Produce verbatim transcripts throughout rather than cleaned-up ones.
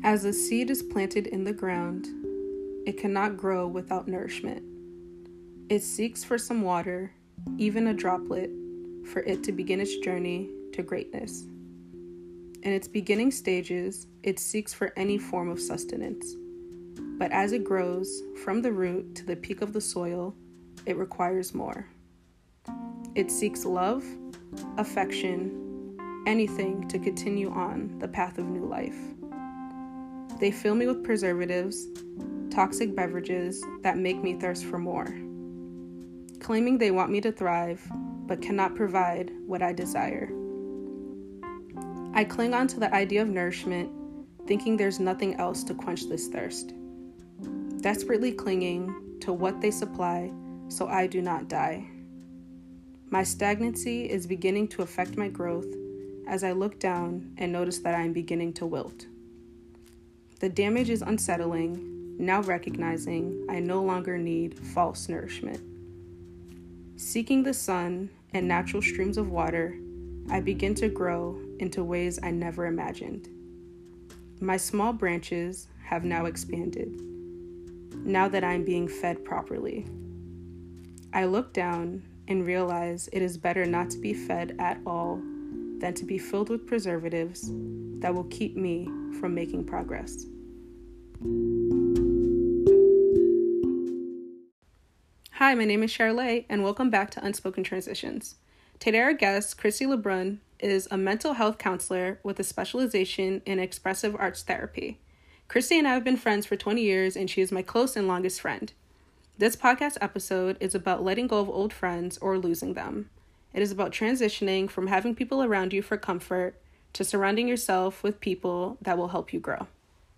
As a seed is planted in the ground, it cannot grow without nourishment. It seeks for some water, even a droplet, for it to begin its journey to greatness. In its beginning stages, it seeks for any form of sustenance. But as it grows from the root to the peak of the soil, it requires more. It seeks love, affection, anything to continue on the path of new life. They fill me with preservatives, toxic beverages that make me thirst for more, claiming they want me to thrive, but cannot provide what I desire. I cling on to the idea of nourishment, thinking there's nothing else to quench this thirst, desperately clinging to what they supply so I do not die. My stagnancy is beginning to affect my growth as I look down and notice that I am beginning to wilt. The damage is unsettling, now recognizing I no longer need false nourishment. Seeking the sun and natural streams of water, I begin to grow into ways I never imagined. My small branches have now expanded, now that I am being fed properly. I look down and realize it is better not to be fed at all than to be filled with preservatives that will keep me from making progress. Hi, my name is Charlotte, and welcome back to Unspoken Transitions. Today our guest, Chrissy LeBrun, is a mental health counselor with a specialization in expressive arts therapy. Chrissy and I have been friends for twenty years, and she is my close and longest friend. This podcast episode is about letting go of old friends or losing them. It is about transitioning from having people around you for comfort to surrounding yourself with people that will help you grow.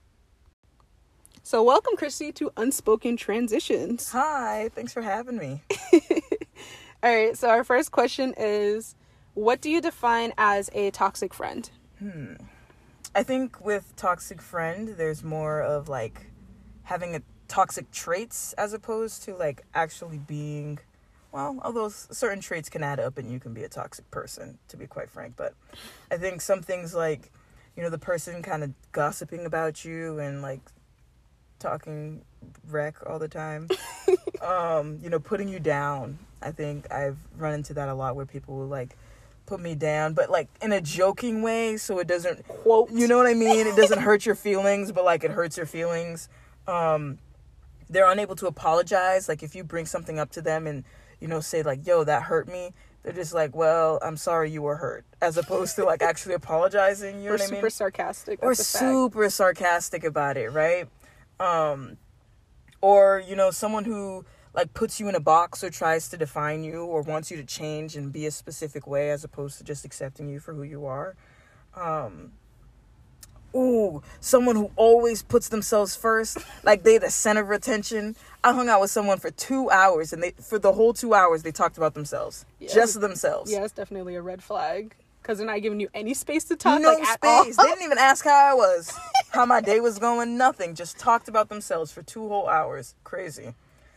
So welcome, Chrissy, to Unspoken Transitions. Hi, thanks for having me. All right, so our first question is, what do you define as a toxic friend? Hmm. I think with toxic friend, there's more of like having a toxic traits as opposed to like actually being, well, although certain traits can add up and you can be a toxic person, to be quite frank. But I think some things like, you know, the person kind of gossiping about you and like talking wreck all the time, um, you know, putting you down. I think I've run into that a lot where people will like put me down, but like in a joking way, so it doesn't, quote, you know what I mean? It doesn't hurt your feelings, but like it hurts your feelings. Um, they're unable to apologize. Like if you bring something up to them and, you know, say like, yo, that hurt me. They're just like, well, I'm sorry you were hurt, as opposed to like actually apologizing. You know or what I mean? Super sarcastic. Or super fact. sarcastic about it, right? Um, or, you know, someone who like puts you in a box or tries to define you or wants you to change and be a specific way as opposed to just accepting you for who you are. Um, ooh, someone who always puts themselves first, like they the center of attention. I hung out with someone for two hours and they, for the whole two hours, they talked about themselves, yeah, just themselves. Yeah, it's definitely a red flag because they're not giving you any space to talk. No like, space. At all. They didn't even ask how I was, how my day was going, nothing. Just talked about themselves for two whole hours. Crazy.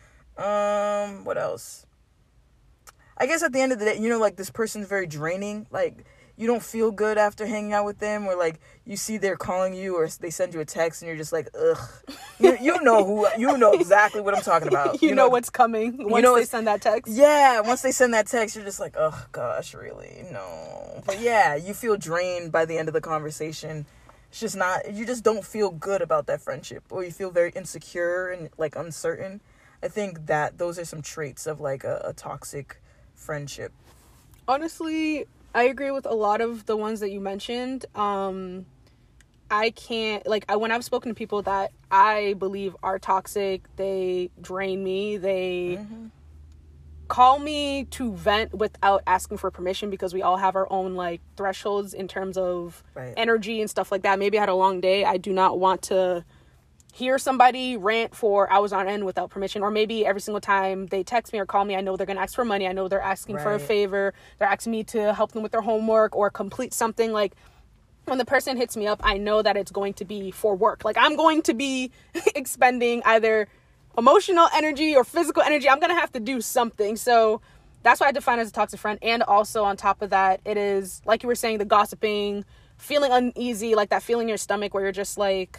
Um, what else? I guess at the end of the day, you know, like this person's very draining. Like you don't feel good after hanging out with them, or like you see they're calling you or they send you a text and you're just like, ugh. You, you know who, you know exactly what I'm talking about. you, you know, know what's coming once you know they send that text. Yeah, once they send that text, you're just like, oh gosh, really? No. But yeah, you feel drained by the end of the conversation. It's just not, you just don't feel good about that friendship, or you feel very insecure and like uncertain. I think that those are some traits of like a, a toxic friendship. Honestly, I agree with a lot of the ones that you mentioned. Um, I can't, like, I, when I've spoken to people that I believe are toxic, they drain me, they mm-hmm. call me to vent without asking for permission because we all have our own, like, thresholds in terms of right. energy and stuff like that. Maybe I had a long day. I do not want to hear somebody rant for hours on end without permission, or maybe every single time they text me or call me, I know they're going to ask for money. I know they're asking right. for a favor. They're asking me to help them with their homework or complete something. Like when the person hits me up, I know that it's going to be for work. Like I'm going to be expending either emotional energy or physical energy. I'm going to have to do something. So that's what I define as a toxic friend. And also on top of that, it is like you were saying, the gossiping, feeling uneasy, like that feeling in your stomach where you're just like,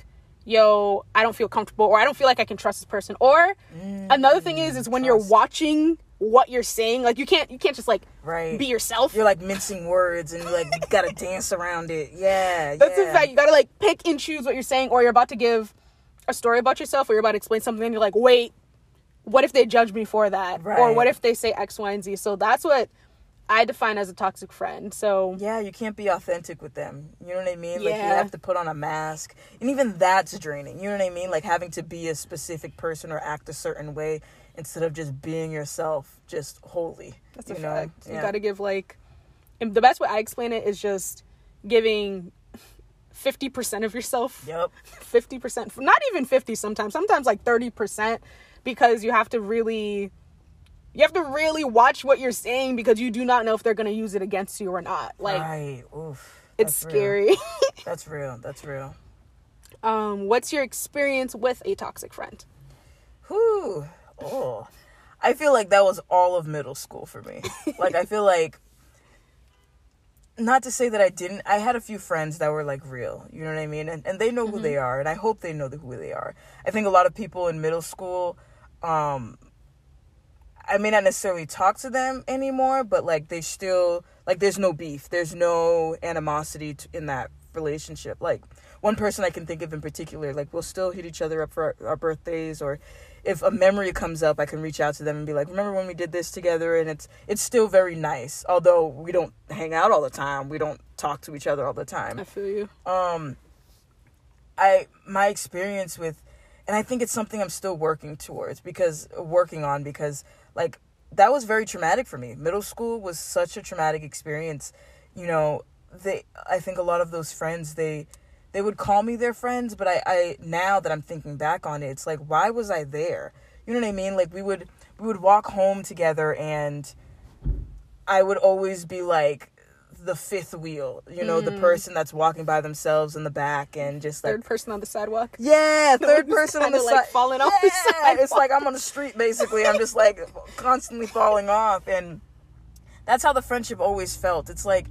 yo, I don't feel comfortable, or I don't feel like I can trust this person. Or mm, another thing is, is when trust. You're watching what you're saying, like you can't, you can't just like right. be yourself. You're like mincing words and you like you gotta dance around it. Yeah, that's yeah. the fact. You gotta like pick and choose what you're saying, or you're about to give a story about yourself, or you're about to explain something, and you're like, wait, what if they judge me for that, right. or what if they say X, Y, and Z? So that's what I define as a toxic friend. So yeah, you can't be authentic with them. You know what I mean? Yeah. Like you have to put on a mask, and even that's draining. You know what I mean? Like having to be a specific person or act a certain way instead of just being yourself, just wholly. That's you a know? fact. Yeah. You got to give like, and the best way I explain it is just giving fifty percent of yourself. Yep. fifty percent, not even fifty. Sometimes, sometimes like thirty percent, because you have to really. You have to really watch what you're saying, because you do not know if they're going to use it against you or not. Like, right. Oof. It's scary. That's real. That's real. Um, what's your experience with a toxic friend? Whew. Oh. I feel like that was all of middle school for me. Like, I feel like, not to say that I didn't, I had a few friends that were like real, you know what I mean? And and they know mm-hmm. who they are, and I hope they know who they are. I think a lot of people in middle school, um, I may not necessarily talk to them anymore, but like they still, like there's no beef. There's no animosity to, in that relationship. Like one person I can think of in particular, like we'll still hit each other up for our, our birthdays, or if a memory comes up, I can reach out to them and be like, remember when we did this together? And it's it's still very nice. Although we don't hang out all the time. We don't talk to each other all the time. I feel you. Um, I, my experience with, and I think it's something I'm still working towards because, working on because like, that was very traumatic for me. Middle school was such a traumatic experience. You know, they, I think a lot of those friends, they, they would call me their friends, but I, I, now that I'm thinking back on it, it's like, why was I there? You know what I mean? Like we would, we would walk home together and I would always be like the fifth wheel, you know, mm. the person that's walking by themselves in the back and just like third person on the sidewalk. Yeah, third person on the like side, falling yeah, off the sidewalk. It's like I'm on the street basically. I'm just like constantly falling off, and that's how the friendship always felt. It's like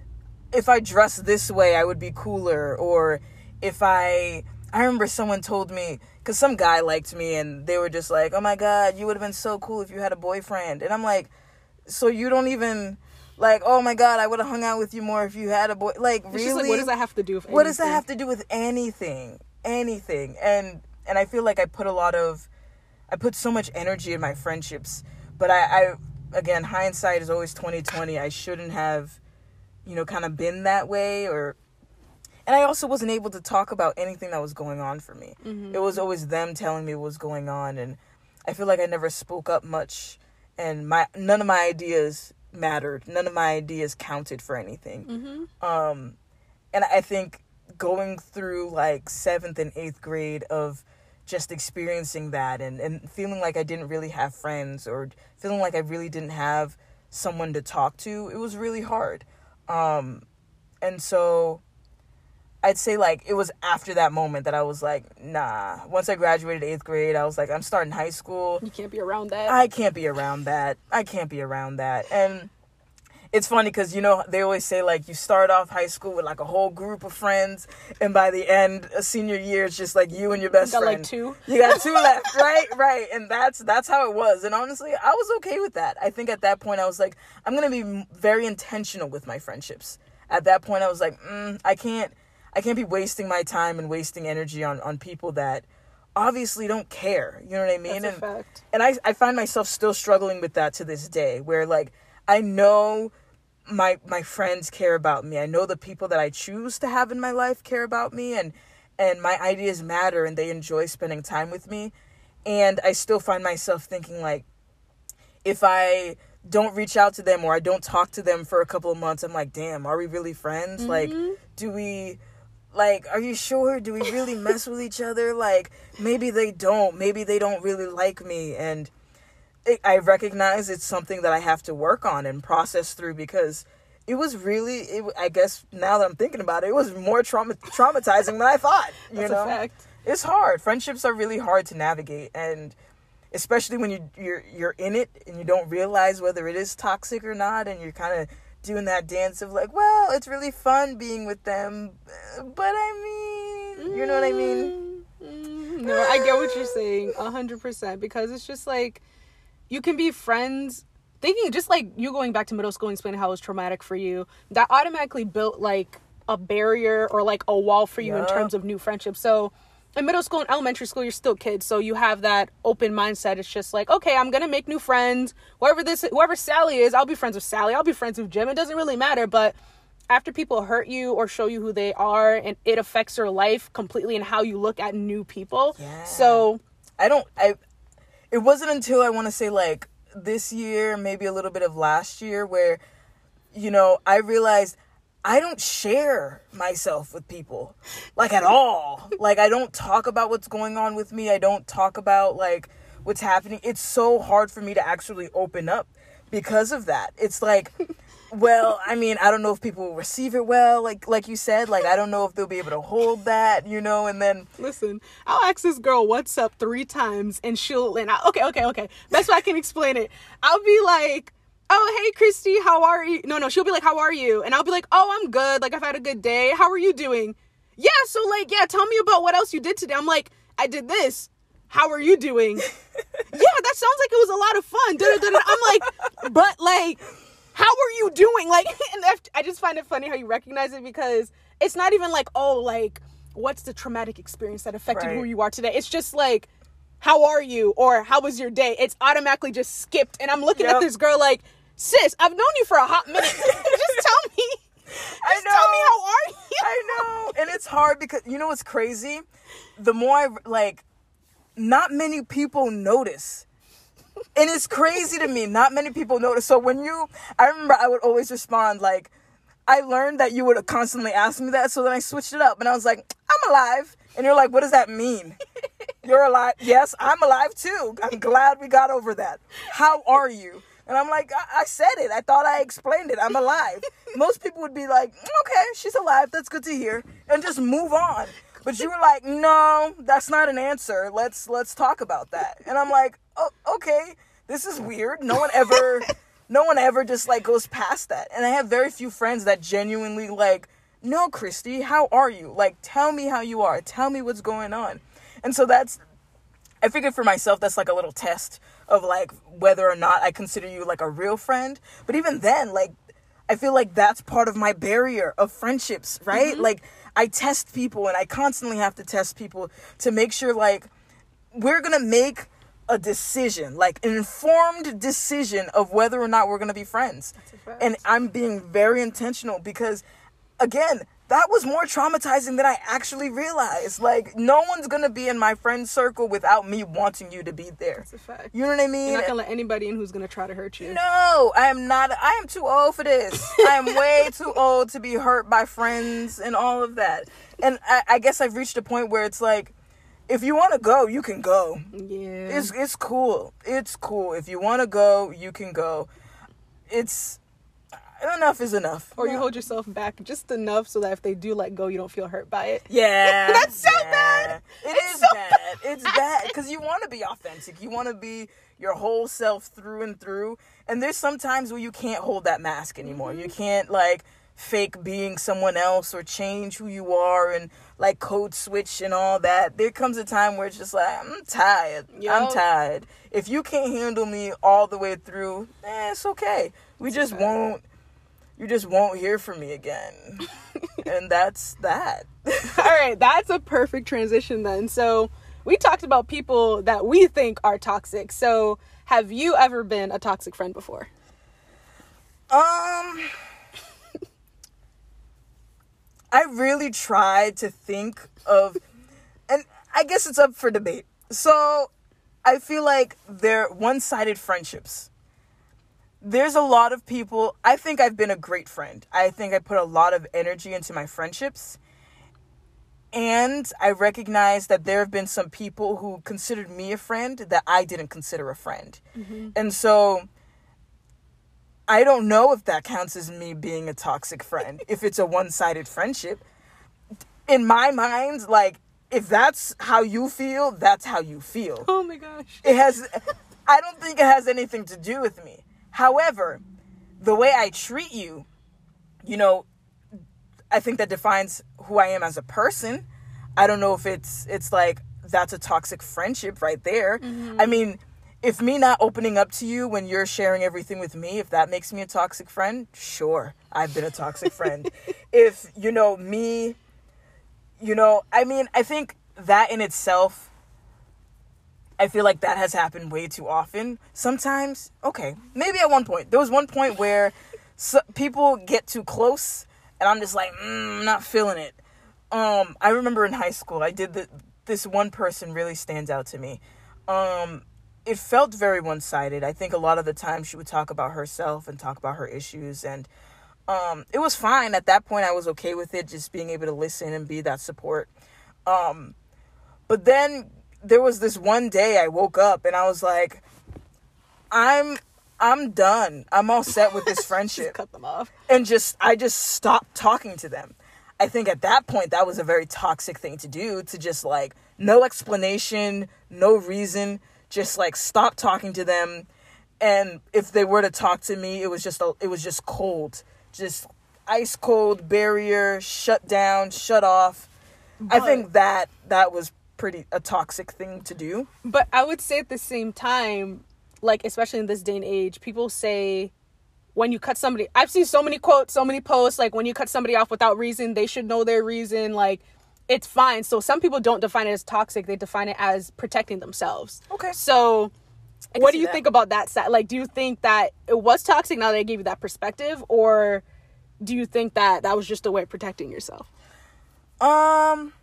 if I dressed this way, I would be cooler, or if I I remember someone told me, because some guy liked me, and they were just like, oh my God, you would have been so cool if you had a boyfriend. And I'm like, so you don't even. Like, oh my God, I would have hung out with you more if you had a boy. Like, it's really? Just like, what does that have to do with anything? What does that have to do with anything? Anything. And and I feel like I put a lot of, I put so much energy in my friendships. But I, I again, hindsight is always twenty twenty. I shouldn't have, you know, kind of been that way. Or, and I also wasn't able to talk about anything that was going on for me. Mm-hmm. It was always them telling me what was going on. And I feel like I never spoke up much. And my none of my ideas mattered. None of my ideas counted for anything. Mm-hmm. Um, and I think going through like seventh and eighth grade of just experiencing that and, and feeling like I didn't really have friends or feeling like I really didn't have someone to talk to, it was really hard. Um, and so I'd say like it was after that moment that I was like, nah. Once I graduated eighth grade, I was like, I'm starting high school. You can't be around that. I can't be around that. I can't be around that. And it's funny because, you know, they always say like you start off high school with like a whole group of friends, and by the end, a senior year, it's just like you and your best you got friend. Like two. You got two left, right? Right. And that's that's how it was. And honestly, I was okay with that. I think at that point, I was like, I'm gonna be very intentional with my friendships. At that point, I was like, mm, I can't. I can't be wasting my time and wasting energy on, on people that obviously don't care. You know what I mean? That's and a fact. and I, I find myself still struggling with that to this day, where like I know my my friends care about me. I know the people that I choose to have in my life care about me, and and my ideas matter and they enjoy spending time with me. And I still find myself thinking like, if I don't reach out to them or I don't talk to them for a couple of months, I'm like, damn, are we really friends? Mm-hmm. Like, do we... Like, are you sure? Do we really mess with each other? Like, maybe they don't. Maybe they don't really like me. And it, I recognize it's something that I have to work on and process through, because it was really, it, I guess now that I'm thinking about it, it was more trauma, traumatizing than I thought. You That's know? a fact. It's hard. Friendships are really hard to navigate. And especially when you, you're, you're in it and you don't realize whether it is toxic or not. And you're kind of doing that dance of like, well, it's really fun being with them, but I mean, you know what I mean? No, I get what you're saying, a hundred percent, because it's just like, you can be friends, thinking, just like you going back to middle school and explaining how it was traumatic for you, that automatically built, like, a barrier or, like, a wall for you, yep, in terms of new friendships. So, in middle school and elementary school, you're still kids, so you have that open mindset. It's just like, okay, I'm gonna make new friends. Whoever this, whoever Sally is, I'll be friends with Sally. I'll be friends with Jim. It doesn't really matter. But after people hurt you or show you who they are, and it affects your life completely and how you look at new people. Yeah. So I don't. I. It wasn't until I want to say like this year, maybe a little bit of last year, where, you know, I realized I don't share myself with people, like, at all. Like, I don't talk about what's going on with me. I don't talk about, like, what's happening. It's so hard for me to actually open up because of that. It's like, well, I mean, I don't know if people will receive it well, like like you said. Like, I don't know if they'll be able to hold that, you know, and then... Listen, I'll ask this girl what's up three times, and she'll... and I, Okay, okay, okay. Best way I can explain it. I'll be like... oh, hey, Christy, how are you? No, no, she'll be like, how are you? And I'll be like, oh, I'm good. Like, I've had a good day. How are you doing? Yeah, so, like, yeah, tell me about what else you did today. I'm like, I did this. How are you doing? Yeah, that sounds like it was a lot of fun. Da-da-da-da. I'm like, but, like, how are you doing? Like, and I just find it funny how you recognize it, because it's not even like, oh, like, what's the traumatic experience that affected right. who you are today? It's just like, how are you? Or how was your day? It's automatically just skipped. And I'm looking yep. at this girl like, sis, I've known you for a hot minute. Just tell me. Just I know. Tell me, how are you? I know. And it's hard because, you know what's crazy? The more I, like, not many people notice. And it's crazy to me. Not many people notice. So when you, I remember I would always respond, like, I learned that you would constantly ask me that. So then I switched it up. And I was like, I'm alive. And you're like, what does that mean? You're alive. Yes, I'm alive too. I'm glad we got over that. How are you? And I'm like, I-, I said it. I thought I explained it. I'm alive. Most people would be like, okay, she's alive. That's good to hear. And just move on. But you were like, no, that's not an answer. Let's let's talk about that. And I'm like, oh, okay, this is weird. No one ever, no one ever just like goes past that. And I have very few friends that genuinely like, no, Christy, how are you? Like, tell me how you are. Tell me what's going on. And so that's, I figured for myself, that's like a little test of like whether or not I consider you like a real friend. But even then, like, I feel like that's part of my barrier of friendships, right? Mm-hmm. Like, I test people, and I constantly have to test people to make sure, like, we're going to make a decision, like an informed decision of whether or not we're going to be friends. And I'm being very intentional because, again, that was more traumatizing than I actually realized. Like, no one's going to be in my friend circle without me wanting you to be there. That's a fact. You know what I mean? You're not going to let anybody in who's going to try to hurt you. No, I am not. I am too old for this. I am way too old to be hurt by friends and all of that. And I, I guess I've reached a point where it's like, if you want to go, you can go. Yeah. It's, it's cool. It's cool. If you want to go, you can go. It's... enough is enough. Or you hold yourself back just enough so that if they do let go, you don't feel hurt by it. Yeah. That's so yeah. bad. It It's is so bad. bad. It's bad because you want to be authentic. You want to be your whole self through and through. And there's some times where you can't hold that mask anymore. Mm-hmm. You can't, like, fake being someone else or change who you are and, like, code switch and all that. There comes a time where it's just like, I'm tired. Yo. I'm tired. If you can't handle me all the way through, eh, it's okay. We it's just bad. won't. You just won't hear from me again. And that's that. All right, that's a perfect transition then. So we talked about people that we think are toxic. So have you ever been a toxic friend before? Um, I really tried to think of, and I guess it's up for debate. So I feel like they're one-sided friendships. There's a lot of people, I think I've been a great friend. I think I put a lot of energy into my friendships. And I recognize that there have been some people who considered me a friend that I didn't consider a friend. Mm-hmm. And so I don't know if that counts as me being a toxic friend, if it's a one-sided friendship. In my mind, like, if that's how you feel, that's how you feel. Oh my gosh. It has, I don't think it has anything to do with me. However, the way I treat you, you know, I think that defines who I am as a person. I don't know if it's it's like that's a toxic friendship right there. Mm-hmm. I mean, if me not opening up to you when you're sharing everything with me, if that makes me a toxic friend, sure, I've been a toxic friend. If, you know, me, you know, I mean, I think that in itself, I feel like that has happened way too often. Sometimes, okay, maybe at one point. There was one point where so, people get too close, and I'm just like, mm, I'm not feeling it. Um, I remember in high school, I did the, this one person really stands out to me. Um, it felt very one-sided. I think a lot of the time she would talk about herself and talk about her issues, and um, it was fine. At that point, I was okay with it, just being able to listen and be that support. Um, but then there was this one day I woke up and I was like, I'm I'm done. I'm all set with this friendship. Just cut them off. And just I just stopped talking to them. I think at that point that was a very toxic thing to do, to just like no explanation, no reason, just like stop talking to them. And if they were to talk to me, it was just a, it was just cold. Just ice cold barrier, shut down, shut off. But I think that that was pretty a toxic thing to do. But I would say at the same time, like especially in this day and age, people say when you cut somebody, I've seen so many quotes, so many posts, like when you cut somebody off without reason, they should know their reason, like it's fine. So some people don't define it as toxic, they define it as protecting themselves. Okay. So what do you that. think about that side? Like, do you think that it was toxic now that I gave you that perspective, or do you think that that was just a way of protecting yourself? Um,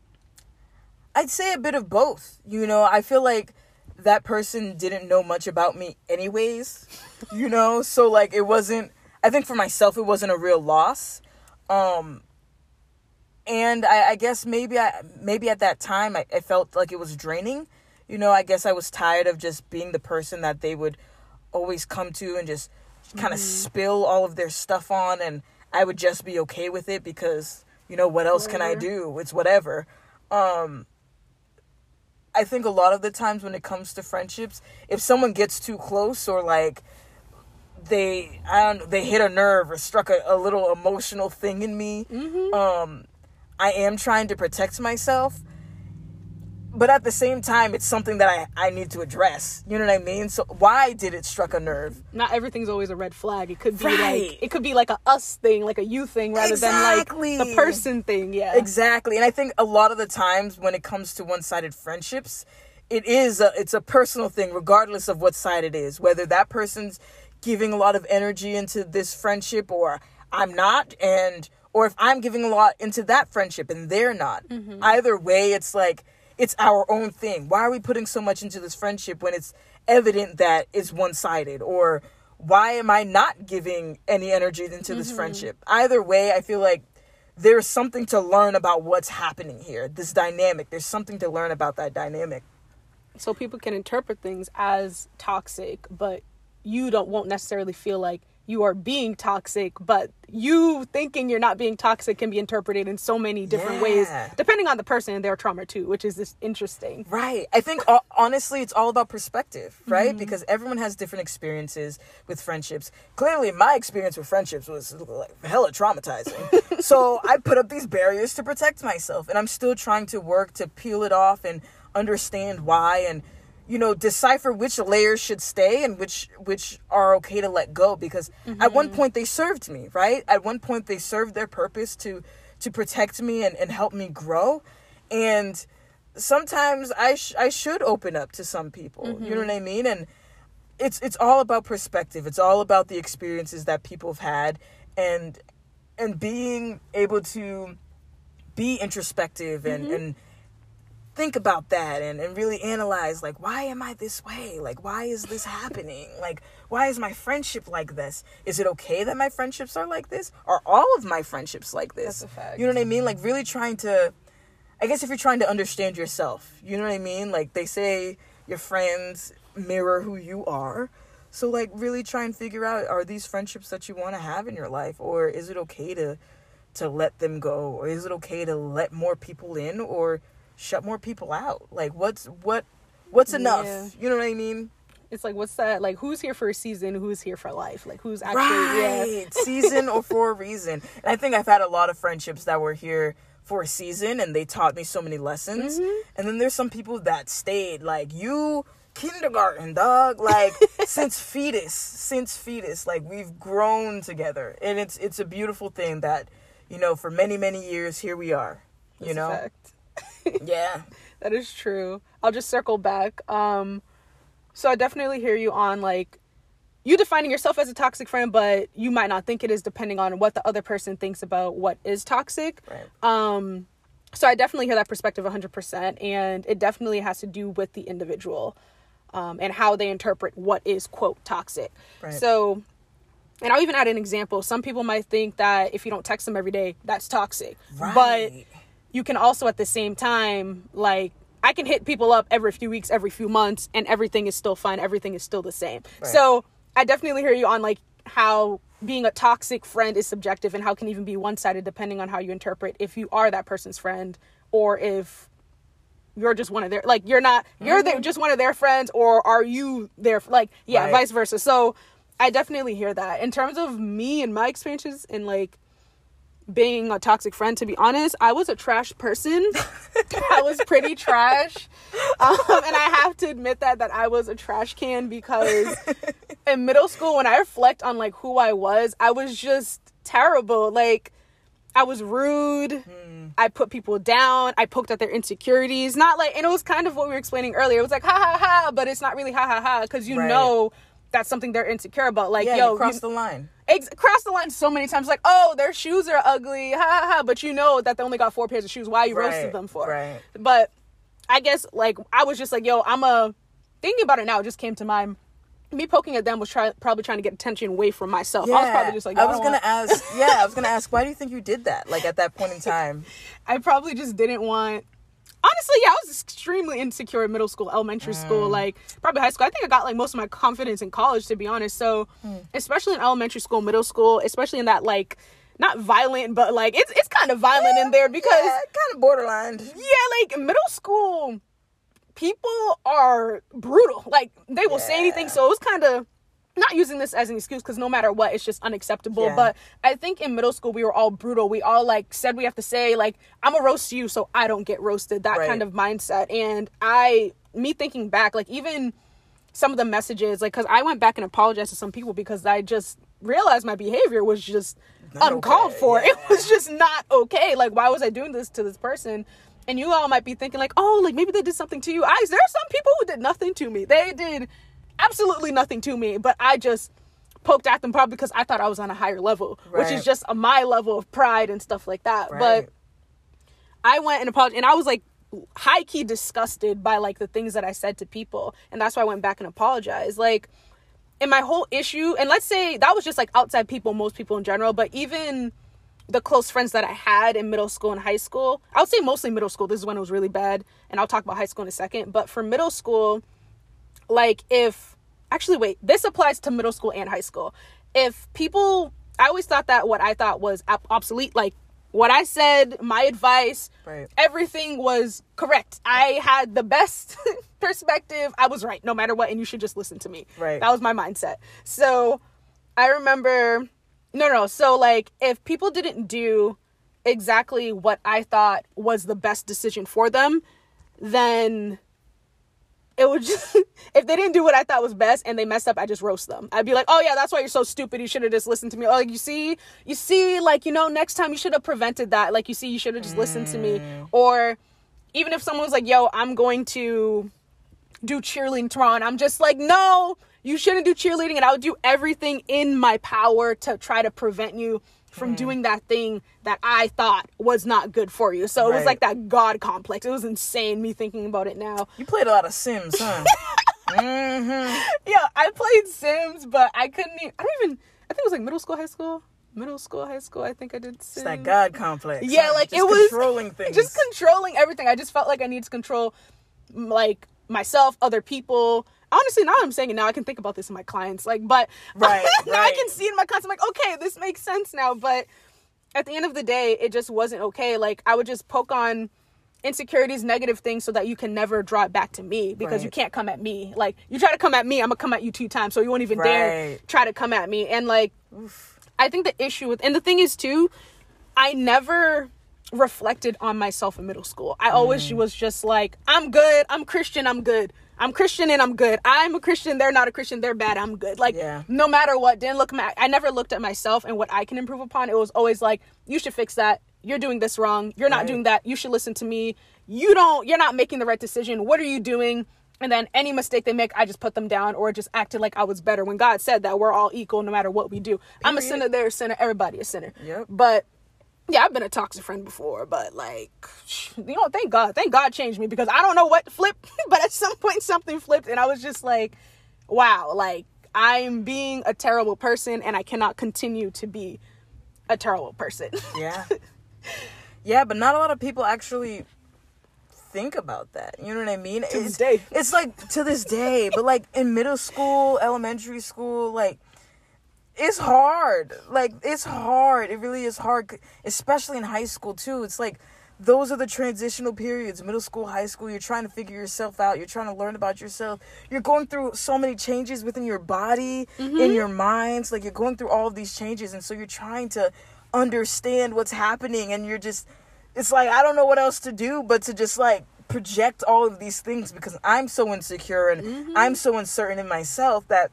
I'd say a bit of both. You know, I feel like that person didn't know much about me anyways, you know? So, like, it wasn't, I think for myself, it wasn't a real loss. Um, and I, I guess maybe I, maybe at that time, I, I felt like it was draining. You know, I guess I was tired of just being the person that they would always come to and just kind of mm-hmm. spill all of their stuff on, and I would just be okay with it because, you know, what else whatever. can I do? It's whatever. Um, I think a lot of the times when it comes to friendships, if someone gets too close or like they, I don't, they hit a nerve or struck a, a little emotional thing in me, mm-hmm. um, I am trying to protect myself. But at the same time, it's something that I, I need to address. You know what I mean? So why did it struck a nerve? Not everything's always a red flag. It could be right. like it could be like a us thing, like a you thing, rather exactly. than like the person thing. Yeah, exactly. And I think a lot of the times when it comes to one-sided friendships, it is a, it's a personal thing, regardless of what side it is. Whether that person's giving a lot of energy into this friendship, or I'm not, and or if I'm giving a lot into that friendship and they're not. Mm-hmm. Either way, it's like, it's our own thing. Why are we putting so much into this friendship when it's evident that it's one-sided? Or why am I not giving any energy into this mm-hmm. friendship? Either way, I feel like there's something to learn about what's happening here. This dynamic. There's something to learn about that dynamic. So people can interpret things as toxic, but you don't won't necessarily feel like you are being toxic, but you thinking you're not being toxic can be interpreted in so many different yeah. ways, depending on the person and their trauma too, which is this interesting. Right. I think, uh, honestly, it's all about perspective, right? Mm-hmm. Because everyone has different experiences with friendships. Clearly, my experience with friendships was like hella traumatizing. So I put up these barriers to protect myself, and I'm still trying to work to peel it off and understand why, and you know, decipher which layers should stay and which which are okay to let go, because mm-hmm. at one point they served me, right? At one point they served their purpose to to protect me and, and help me grow. And sometimes I sh- I should open up to some people, mm-hmm. you know what I mean? And it's it's all about perspective. It's all about the experiences that people have had, and and being able to be introspective and, mm-hmm. and think about that and, and really analyze, like, why am I this way? Like, why is this happening? Like, why is my friendship like this? Is it okay that my friendships are like this? Are all of my friendships like this? That's a fact. You know what I mean? Like, really trying to, I guess if you're trying to understand yourself, you know what I mean? Like, they say your friends mirror who you are. So, like, really try and figure out, are these friendships that you want to have in your life? Or is it okay to to let them go? Or is it okay to let more people in? Or shut more people out? Like, what's what what's enough? Yeah. You know what I mean? It's like, what's that? Like, who's here for a season? Who's here for life? Like, who's actually right yeah. season or for a reason? And I think I've had a lot of friendships that were here for a season and they taught me so many lessons. Mm-hmm. And then there's some people that stayed, like, you, kindergarten, dog, like, since fetus, since fetus, like, we've grown together. And it's it's a beautiful thing that, you know, for many, many years, here we are, you That's know? A fact. Yeah. That is true. I'll just circle back. Um, so I definitely hear you on, like, you defining yourself as a toxic friend, but you might not think it is, depending on what the other person thinks about what is toxic. Right. Um, so I definitely hear that perspective one hundred percent. And it definitely has to do with the individual um, and how they interpret what is, quote, toxic. Right. So, and I'll even add an example. Some people might think that if you don't text them every day, that's toxic. Right. But you can also at the same time, like, I can hit people up every few weeks, every few months, and everything is still fine. Everything is still the same. Right. So I definitely hear you on, like, how being a toxic friend is subjective and how it can even be one-sided depending on how you interpret if you are that person's friend or if you're just one of their, like, you're not, you're mm-hmm. just one of their friends, or are you their, like, yeah, right. vice versa. So I definitely hear that. In terms of me and my experiences in, like, being a toxic friend, to be honest, I was a trash person. I was pretty trash. Um, and I have to admit that, that I was a trash can, because in middle school, when I reflect on, like, who I was, I was just terrible. Like, I was rude. Mm. I put people down. I poked at their insecurities. Not like, and it was kind of what we were explaining earlier. It was like, ha ha ha, but it's not really ha ha ha, because you right. know that's something they're insecure about. Like, yeah, yo, you cross you, the line. Ex- cross the line so many times. Like, oh, their shoes are ugly, ha ha ha. But you know that they only got four pairs of shoes. Why you right, roasted them for? Right. But I guess, like, I was just like, yo, I'm a thinking about it now. It just came to mind. Me poking at them was try- probably trying to get attention away from myself. Yeah, I was probably just like, I was gonna want... ask. Yeah, I was gonna ask. Why do you think you did that? Like, at that point in time, I probably just didn't want. Honestly, yeah, I was extremely insecure in middle school, elementary mm. school, like, probably high school. I think I got, like, most of my confidence in college, to be honest. So, mm. especially in elementary school, middle school, especially in that, like, not violent, but, like, it's it's kind of violent yeah, in there because... Yeah, kind of borderline. Yeah, like, middle school, people are brutal. Like, they will yeah. say anything, so it was kind of... Not using this as an excuse, because no matter what, it's just unacceptable. Yeah. But I think in middle school, we were all brutal. We all, like, said we have to say, like, I'm gonna roast you so I don't get roasted. That right. kind of mindset. And I, me thinking back, like, even some of the messages, like, because I went back and apologized to some people because I just realized my behavior was just not uncalled okay. for. Yeah. It was just not okay. Like, why was I doing this to this person? And you all might be thinking, like, oh, like, maybe they did something to you. I, there are some people who did nothing to me. They did absolutely nothing to me, but I just poked at them probably because I thought I was on a higher level, right. which is just a, my level of pride and stuff like that. Right. But I went and apologized, and I was, like, high-key disgusted by, like, the things that I said to people, and that's why I went back and apologized. Like, in my whole issue, and let's say that was just, like, outside people, most people in general, but even the close friends that I had in middle school and high school, I would say mostly middle school, this is when it was really bad, and I'll talk about high school in a second, but for middle school, like, if, actually, wait, this applies to middle school and high school. If people, I always thought that what I thought was ob- obsolete, like, what I said, my advice, right. everything was correct. I had the best perspective. I was right, no matter what, and you should just listen to me. Right. That was my mindset. So, I remember, no, no, so, like, if people didn't do exactly what I thought was the best decision for them, then... It would just, if they didn't do what I thought was best and they messed up, I just roast them. I'd be like, oh yeah, that's why you're so stupid. You should have just listened to me. Oh, like, you see, you see, like, you know, next time you should have prevented that. Like, you see, you should have just mm. listened to me. Or even if someone was like, yo, I'm going to do cheerleading tomorrow. And I'm just like, no, you shouldn't do cheerleading. And I would do everything in my power to try to prevent you from mm. doing that thing that I thought was not good for you. So right. it was like that God complex. It was insane, me thinking about it now. You played a lot of Sims, huh? mm-hmm. Yeah, I played Sims, but I couldn't even, I don't even, I think it was like middle school, high school. Middle school, high school, I think I did Sims. It's that God complex. Yeah, huh? like just it was controlling things. Just controlling everything. I just felt like I needed to control, like, myself, other people. Honestly, now I'm saying it now, I can think about this in my clients. Like, but right, now right. I can see it in my clients. I'm like, okay, this makes sense now. But at the end of the day, it just wasn't okay. Like, I would just poke on insecurities, negative things, so that you can never draw it back to me, because right. you can't come at me. Like, you try to come at me, I'm gonna come at you two times, so you won't even right. dare try to come at me. And, like, oof. I think the issue with, and the thing is too, I never, reflected on myself in middle school. I always mm. was just like, I'm good. I'm Christian. I'm good. I'm Christian and I'm good. I'm a Christian. They're not a Christian. They're bad. I'm good. Like, yeah. no matter what, didn't look, ma- I never looked at myself and what I can improve upon. It was always like, you should fix that. You're doing this wrong. You're not right. doing that. You should listen to me. You don't, you're not making the right decision. What are you doing? And then any mistake they make, I just put them down or just acted like I was better when God said that we're all equal no matter what we do. Period. I'm a sinner. They're a sinner. Everybody a sinner. Yep. But yeah, I've been a toxic friend before, but like, you know, thank God. Thank God changed me because I don't know what flipped, but at some point something flipped and I was just like, wow, like I'm being a terrible person and I cannot continue to be a terrible person. Yeah. Yeah, but not a lot of people actually think about that. You know what I mean? To it's, this day. It's like to this day, but like in middle school, elementary school, like it's hard. Like, it's hard. It really is hard, especially in high school, too. It's like, those are the transitional periods. Middle school, high school, you're trying to figure yourself out. You're trying to learn about yourself. You're going through so many changes within your body, mm-hmm. in your minds. Like, you're going through all of these changes. And so you're trying to understand what's happening. And you're just, it's like, I don't know what else to do but to just, like, project all of these things because I'm so insecure and mm-hmm. I'm so uncertain in myself that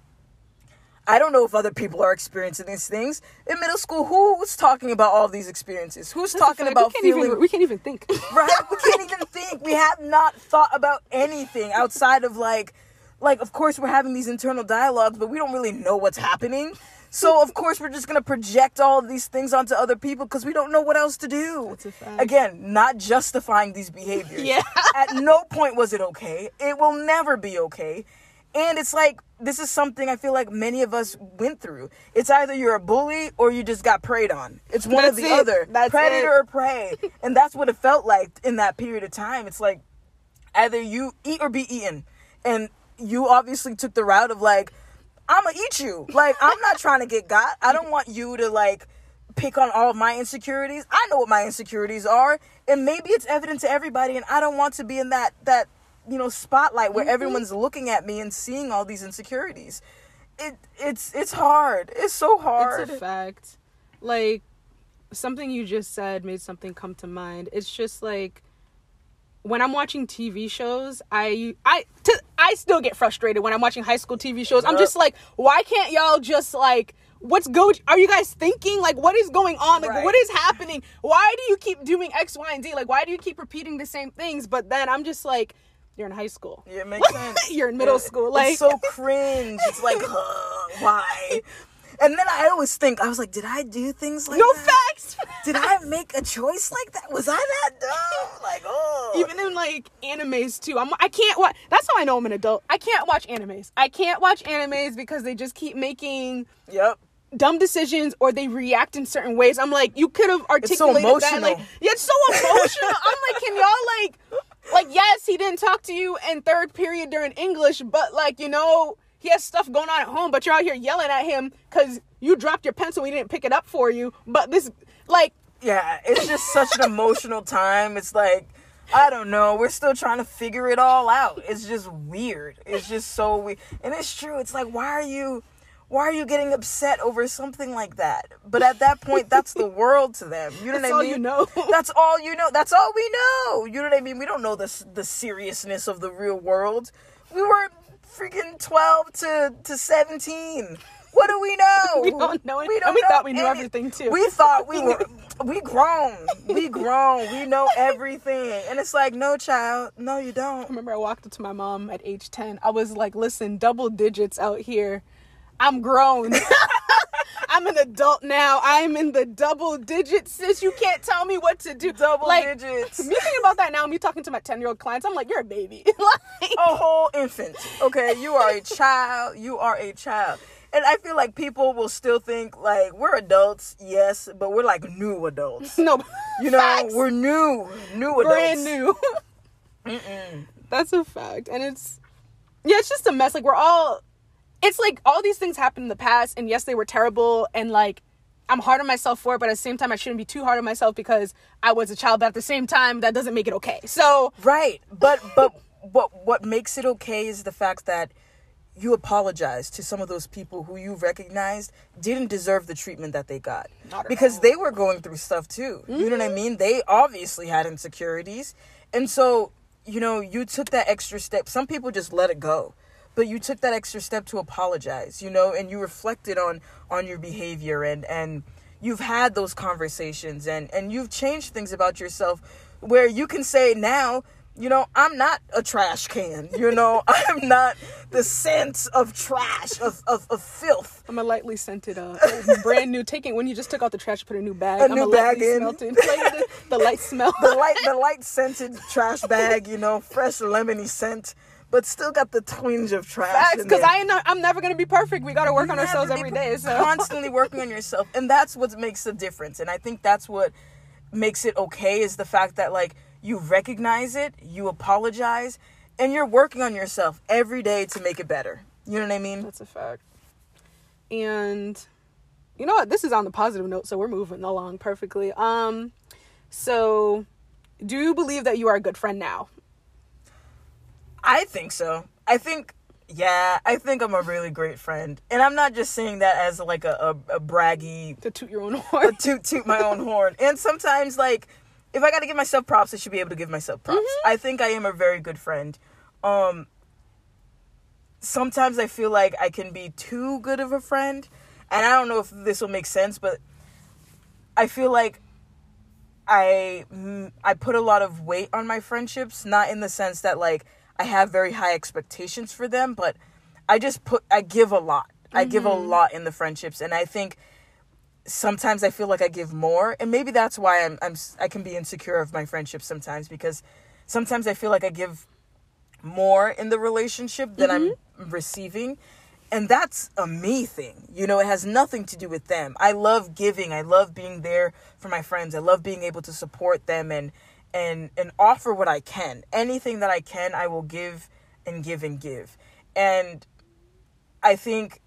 I don't know if other people are experiencing these things. In middle school, who's talking about all these experiences? Who's That's talking about we feeling... Even, we can't even think. Right? We can't even think. We have not thought about anything outside of, like... Like, of course, we're having these internal dialogues, but we don't really know what's happening. So, of course, we're just going to project all of these things onto other people because we don't know what else to do. That's a fact. Again, not justifying these behaviors. Yeah. At no point was it okay. It will never be okay. And it's like, this is something I feel like many of us went through. It's either you're a bully or you just got preyed on. It's one that's or the it. other. That's Predator it. or prey. And that's what it felt like in that period of time. It's like, either you eat or be eaten. And you obviously took the route of like, I'm going to eat you. Like, I'm not trying to get got. I don't want you to like pick on all of my insecurities. I know what my insecurities are. And maybe it's evident to everybody. And I don't want to be in that, that, you know, spotlight where mm-hmm. everyone's looking at me and seeing all these insecurities. It it's it's hard. It's so hard. It's a fact. Like, something you just said made something come to mind. It's just like, when I'm watching T V shows, I I t- I still get frustrated when I'm watching high school T V shows. Yep. I'm just like, why can't y'all just like, what's go? Are you guys thinking? Like, what is going on? Like, right. what is happening? Why do you keep doing X, Y, and Z? Like, why do you keep repeating the same things? But then I'm just like, you're in high school. Yeah, it makes sense. You're in middle yeah, school. Like, it's so cringe. It's like, uh, why? And then I always think, I was like, did I do things like no that? No facts. Did I make a choice like that? Was I that dumb? Like, oh. Even in like animes too. I'm. I can't watch. That's how I know I'm an adult. I can't watch animes. I can't watch animes because they just keep making. Yep. Dumb decisions or they react in certain ways. I'm like, you could have articulated so that. Like, yeah, it's so emotional. I'm like, can y'all like, like, yes, he didn't talk to you in third period during English, but like, you know, he has stuff going on at home, but you're out here yelling at him because you dropped your pencil, he didn't pick it up for you. But this, like, yeah, it's just such an emotional time. It's like, I don't know. We're still trying to figure it all out. It's just weird. It's just so weird. And it's true. It's like, why are you... Why are you getting upset over something like that? But at that point, that's the world to them. You know that's what I mean? All you know. That's all you know. That's all we know. You know what I mean? We don't know the the seriousness of the real world. We were freaking twelve to, to seventeen. What do we know? We don't know it. We don't and we know thought we knew any- everything too. We thought we were, we grown. We grown. We know everything. And it's like, no, child. No, you don't. I remember I walked up to my mom at age ten. I was like, listen, double digits out here. I'm grown. I'm an adult now. I'm in the double digits, sis. You can't tell me what to do. Double like, digits. Me thinking about that now, me talking to my ten-year-old clients, I'm like, you're a baby. Like, a whole infant. Okay, you are a child. You are a child. And I feel like people will still think, like, we're adults, yes, but we're, like, new adults. No. You know, facts. we're new. New adults. Brand new. Mm-mm. That's a fact. And it's, yeah, it's just a mess. Like, we're all... It's like all these things happened in the past, and yes, they were terrible, and like I'm hard on myself for it, but at the same time, I shouldn't be too hard on myself because I was a child. But at the same time, that doesn't make it okay. So right, but but what what makes it okay is the fact that you apologize to some of those people who you recognized didn't deserve the treatment that they got. Because all. They were going through stuff too. Mm-hmm. You know what I mean? They obviously had insecurities. And so, you know, you took that extra step. Some people just let it go. But you took that extra step to apologize, you know, and you reflected on on your behavior, and, and you've had those conversations, and, and you've changed things about yourself where you can say now, you know, I'm not a trash can, you know, I'm not the scent of trash, of, of, of filth. I'm a lightly scented, uh, brand new, taking, when you just took out the trash, put a new bag. A I'm new a bag in. Smelted, the, the light smell. The light, the light scented trash bag, you know, fresh lemony scent. But still got the twinge of trash. Facts, because I ain't not, I'm never gonna be perfect. We gotta work you on ourselves every day. So constantly working on yourself, and that's what makes the difference. And I think that's what makes it okay, is the fact that like you recognize it, you apologize, and you're working on yourself every day to make it better. You know what I mean? That's a fact. And you know what? This is on the positive note, so we're moving along perfectly. Um, so do you believe that you are a good friend now? I think so. I think, yeah, I think I'm a really great friend. And I'm not just saying that as like a, a, a braggy... To toot your own horn. To toot, toot my own horn. And sometimes, like, if I got to give myself props, I should be able to give myself props. Mm-hmm. I think I am a very good friend. Um, sometimes I feel like I can be too good of a friend. And I don't know if this will make sense, but I feel like I I put a lot of weight on my friendships. Not in the sense that, like, I have very high expectations for them, but I just put, I give a lot. Mm-hmm. I give a lot in the friendships. And I think sometimes I feel like I give more. And maybe that's why I'm, I'm, I can be insecure of my friendships sometimes, because sometimes I feel like I give more in the relationship than mm-hmm. I'm receiving. And that's a me thing. You know, it has nothing to do with them. I love giving. I love being there for my friends. I love being able to support them and, and and offer what I can. Anything that I can, I will give and give and give. And I think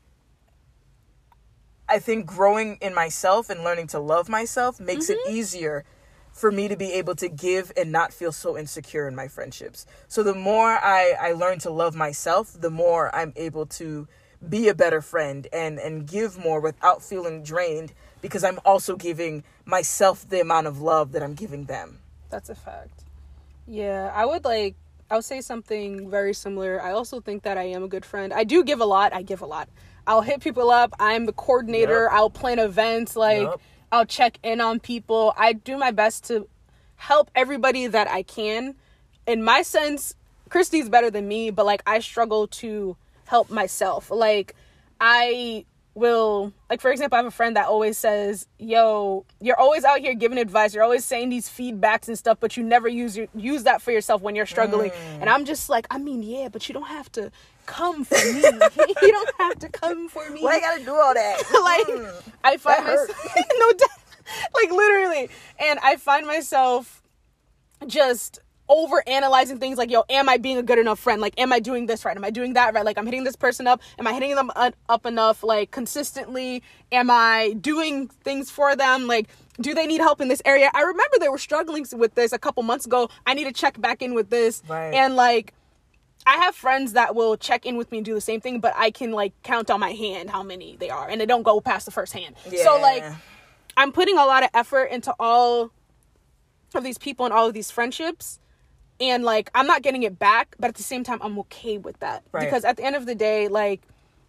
I think growing in myself and learning to love myself makes mm-hmm. it easier for me to be able to give and not feel so insecure in my friendships. So the more I, I learn to love myself, the more I'm able to be a better friend and, and give more without feeling drained, because I'm also giving myself the amount of love that I'm giving them. That's a fact. Yeah, I would like, I would say something very similar. I also think that I am a good friend. I do give a lot. I give a lot. I'll hit people up. I'm the coordinator. Yep. I'll plan events. Like, yep. I'll check in on people. I do my best to help everybody that I can. In my sense, Christy's better than me, but like, I struggle to help myself. Like, I will, like, for example, I have a friend that always says, yo, you're always out here giving advice, you're always saying these feedbacks and stuff, but you never use your use that for yourself when you're struggling. Mm. And I'm just like, I mean, yeah, but you don't have to come for me. You don't have to come for me. Why you gotta do all that? Like, mm, I find myself no, like, literally, and I find myself just over analyzing things like, yo, am I being a good enough friend? Like, am I doing this right? Am I doing that right? Like, I'm hitting this person up. Am I hitting them up enough, like, consistently? Am I doing things for them? Like, do they need help in this area? I remember they were struggling with this a couple months ago. I need to check back in with this. Right. And like, I have friends that will check in with me and do the same thing, but I can like count on my hand how many they are, and they don't go past the first hand. Yeah. So like, I'm putting a lot of effort into all of these people and all of these friendships. And, like, I'm not getting it back, but at the same time, I'm okay with that. Right. Because at the end of the day, like,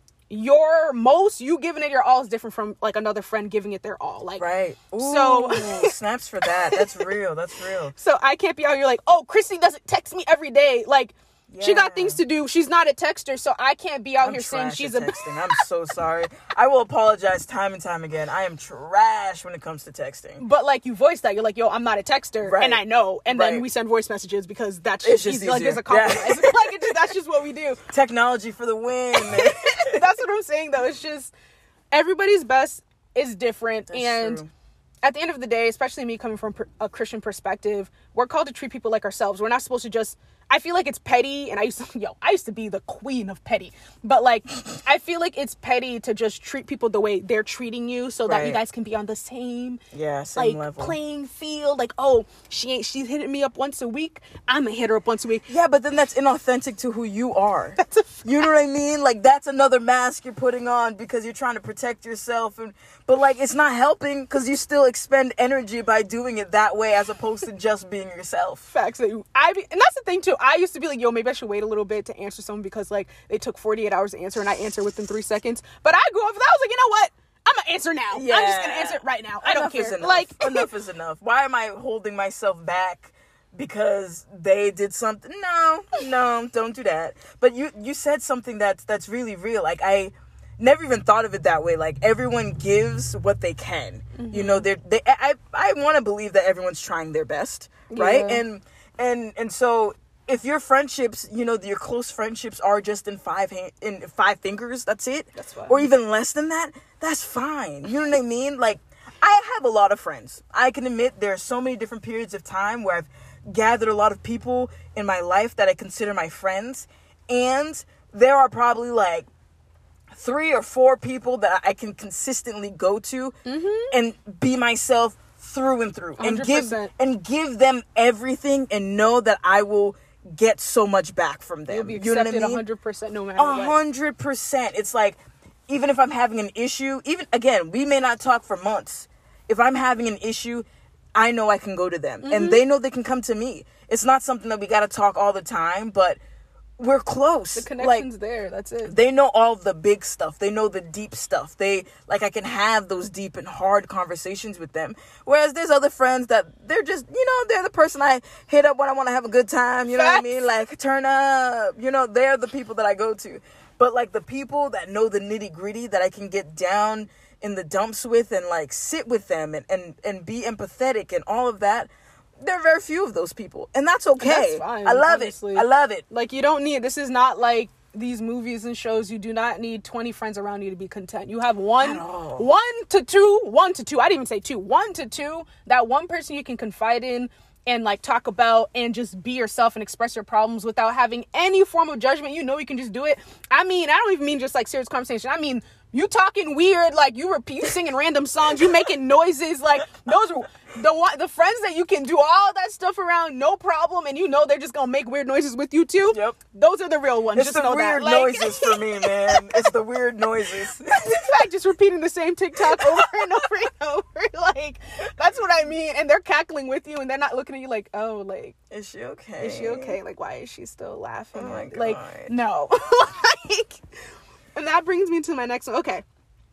your most, you giving it your all is different from, like, another friend giving it their all. Like, right. Ooh, so snaps for that. That's real. That's real. So I can't be out here like, oh, Christy doesn't text me every day. Like, yeah. She got things to do. She's not a texter, so I can't be out I'm here saying she's a... texting. I'm so sorry. I will apologize time and time again. I am trash when it comes to texting. But, like, you voice that. You're like, yo, I'm not a texter. Right. And I know. And right. then we send voice messages because that's it's just, just easy. Like, there's a compromise. Yeah. Like, it just, that's just what we do. Technology for the win. That's what I'm saying, though. It's just, everybody's best is different. That's and... true. At the end of the day, especially me coming from a Christian perspective, we're called to treat people like ourselves. We're not supposed to just I feel like it's petty, and I used to, yo, I used to be the queen of petty, but like, I feel like it's petty to just treat people the way they're treating you, so that Right. you guys can be on the same, yeah, same like, level. playing field. Like, oh, she ain't, she's hitting me up once a week, I'm gonna hit her up once a week. Yeah, but then that's inauthentic to who you are. That's a fact. You know what I mean? Like, that's another mask you're putting on because you're trying to protect yourself, and but like, it's not helping because you still expend energy by doing it that way as opposed to just being yourself. Facts. That you, I be, and that's the thing too. I used to be like, yo, maybe I should wait a little bit to answer someone because like they took forty-eight hours to answer and I answer within three seconds. But I grew up with that. I was like, you know what? I'm gonna answer now. Yeah. I'm just gonna answer it right now. I don't Enough is care. enough. Like Enough is enough. Why am I holding myself back because they did something? No, no, don't do that. But you you said something that's that's really real. Like, I never even thought of it that way. Like, everyone gives what they can. Mm-hmm. You know, they're they I I want to believe that everyone's trying their best, right? Yeah. And and and so if your friendships, you know, your close friendships are just in five hand, in five fingers, that's it. That's fine. Or even less than that, that's fine. You know what I mean? Like, I have a lot of friends. I can admit there are so many different periods of time where I've gathered a lot of people in my life that I consider my friends. And there are probably like three or four people that I can consistently go to mm-hmm. and be myself through and through. one hundred and percent. give and give them everything and know that I will get so much back from them. You'll be You know what I accepted mean? one hundred percent no matter A what. hundred percent. It's like, even if I'm having an issue, even again, we may not talk for months. If I'm having an issue, I know I can go to them, Mm-hmm. and they know they can come to me. It's not something that we got to talk all the time, but we're close. The connection's Like, there. That's it. they know all the big stuff. They know the deep stuff. They, like, I can have those deep and hard conversations with them. Whereas there's other friends that they're just, you know, they're the person I hit up when I want to have a good time. You know Facts. what I mean? Like, turn up. You know, they're the people that I go to. But, like, the people that know the nitty gritty that I can get down in the dumps with and, like, sit with them and, and, and be empathetic and all of that, there are very few of those people, and that's okay. That's fine, I love honestly. it. I love it. Like, you don't need, this is not like these movies and shows. You do not need twenty friends around you to be content. You have one, At all. one to two, one to two. I didn't even say two, one to two. That one person you can confide in and like talk about and just be yourself and express your problems without having any form of judgment. You know, you can just do it. I mean, I don't even mean just like serious conversation. I mean, you talking weird, like you repeat, you singing random songs, you making noises, like those are the one, the friends that you can do all that stuff around, no problem, and you know they're just gonna make weird noises with you too. Yep. Those are the real ones. It's just the know weird that. Like, noises for me, man. It's the weird noises. in fact, just repeating the same TikTok over and over and over, like that's what I mean. And they're cackling with you, and they're not looking at you like, oh, like Is she okay? is she okay? Like, why is she still laughing? Oh my like, like, God. no. Like, and that brings me to my next one. Okay.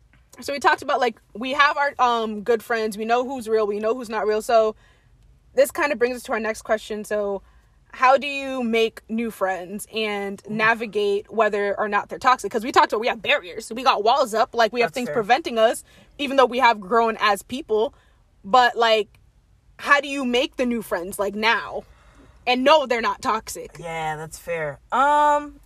So we talked about, like, we have our um good friends. We know who's real. We know who's not real. So this kind of brings us to our next question. So how do you make new friends and navigate whether or not they're toxic? Because we talked about we have barriers. We got walls up. Like, we have That's things fair. preventing us, even though we have grown as people. But, like, how do you make the new friends, like, now? And no, they're not toxic. Yeah, that's fair. Um,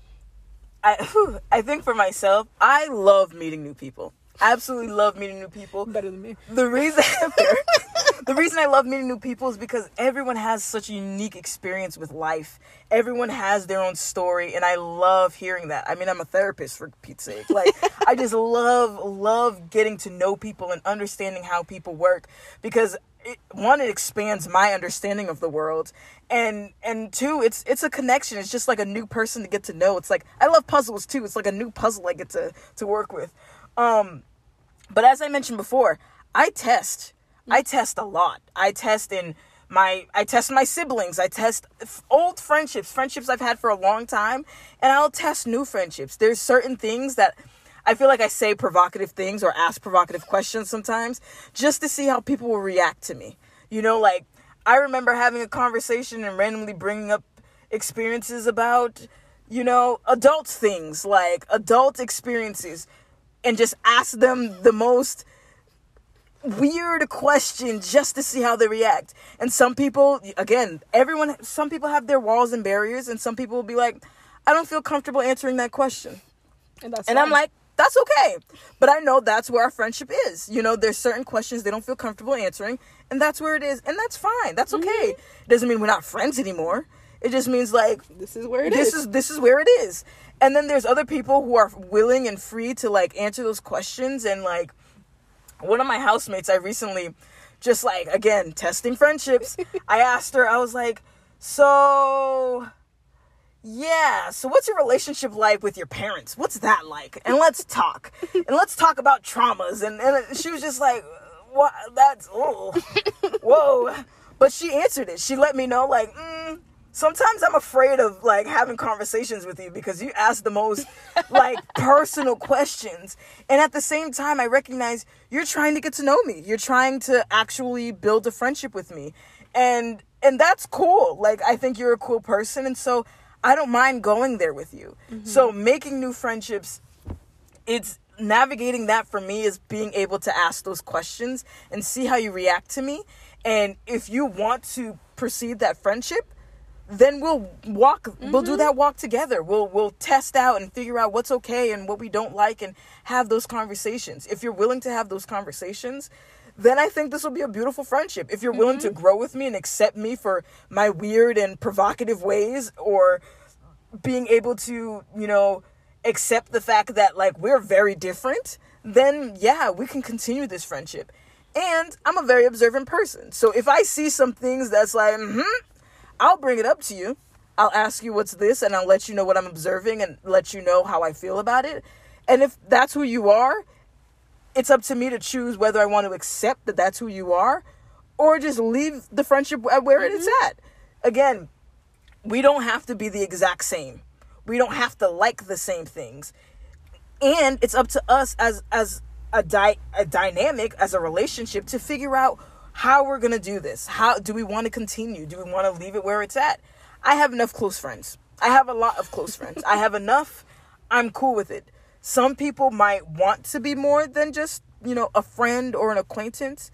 I whew, I think for myself, I love meeting new people. Absolutely love meeting new people. Better than me. The reason the reason I love meeting new people is because everyone has such a unique experience with life. Everyone has their own story, and I love hearing that. I mean, I'm a therapist, for Pete's sake. Like, I just love love getting to know people and understanding how people work, because it, one, it expands my understanding of the world, and and two, it's it's a connection. It's just like a new person to get to know. It's like, I love puzzles too. It's like a new puzzle I get to to work with. Um, but as I mentioned before, I test. I test a lot. I test in my, I test my siblings. I test f- old friendships, friendships I've had for a long time, and I'll test new friendships. There's certain things that I feel like I say provocative things or ask provocative questions sometimes just to see how people will react to me. You know, like, I remember having a conversation and randomly bringing up experiences about, you know, adult things, like adult experiences, and just ask them the most weird question just to see how they react. And some people, again, everyone, some people have their walls and barriers, and some people will be like, I don't feel comfortable answering that question. And, that's And I'm fine. like, that's okay. But I know that's where our friendship is. You know, there's certain questions they don't feel comfortable answering, and that's where it is. And that's fine. That's okay. Mm-hmm. It doesn't mean we're not friends anymore. It just means like this is where it this is. is this is where it is. And then there's other people who are willing and free to like answer those questions. And like one of my housemates, I recently just like, again, testing friendships. I asked her, I was like, so yeah, so what's your relationship like with your parents? What's that like? And let's talk. And let's talk about traumas. And, and she was just like, what? That's, oh, whoa. But she answered it. She let me know, like, mm, sometimes I'm afraid of, like, having conversations with you because you ask the most, like, personal questions. And at the same time, I recognize you're trying to get to know me. You're trying to actually build a friendship with me. And and that's cool. Like, I think you're a cool person. And so I don't mind going there with you. Mm-hmm. So making new friendships, it's navigating that for me is being able to ask those questions and see how you react to me. And if you want to proceed that friendship, then we'll walk, mm-hmm. we'll do that walk together. We'll, we'll test out and figure out what's okay and what we don't like and have those conversations. If you're willing to have those conversations, then I think this will be a beautiful friendship. If you're mm-hmm. willing to grow with me and accept me for my weird and provocative ways, or being able to, you know, accept the fact that like we're very different, then yeah, we can continue this friendship. And I'm a very observant person. So if I see some things that's like, mm-hmm, I'll bring it up to you. I'll ask you what's this, and I'll let you know what I'm observing and let you know how I feel about it. And if that's who you are, it's up to me to choose whether I want to accept that that's who you are or just leave the friendship where mm-hmm. it is at. Again, we don't have to be the exact same. We don't have to like the same things. And it's up to us as as a, di- a dynamic, as a relationship, to figure out how we're going to do this. How do we want to continue? Do we want to leave it where it's at? I have enough close friends. I have a lot of close friends. I have enough. I'm cool with it. Some people might want to be more than just, you know, a friend or an acquaintance.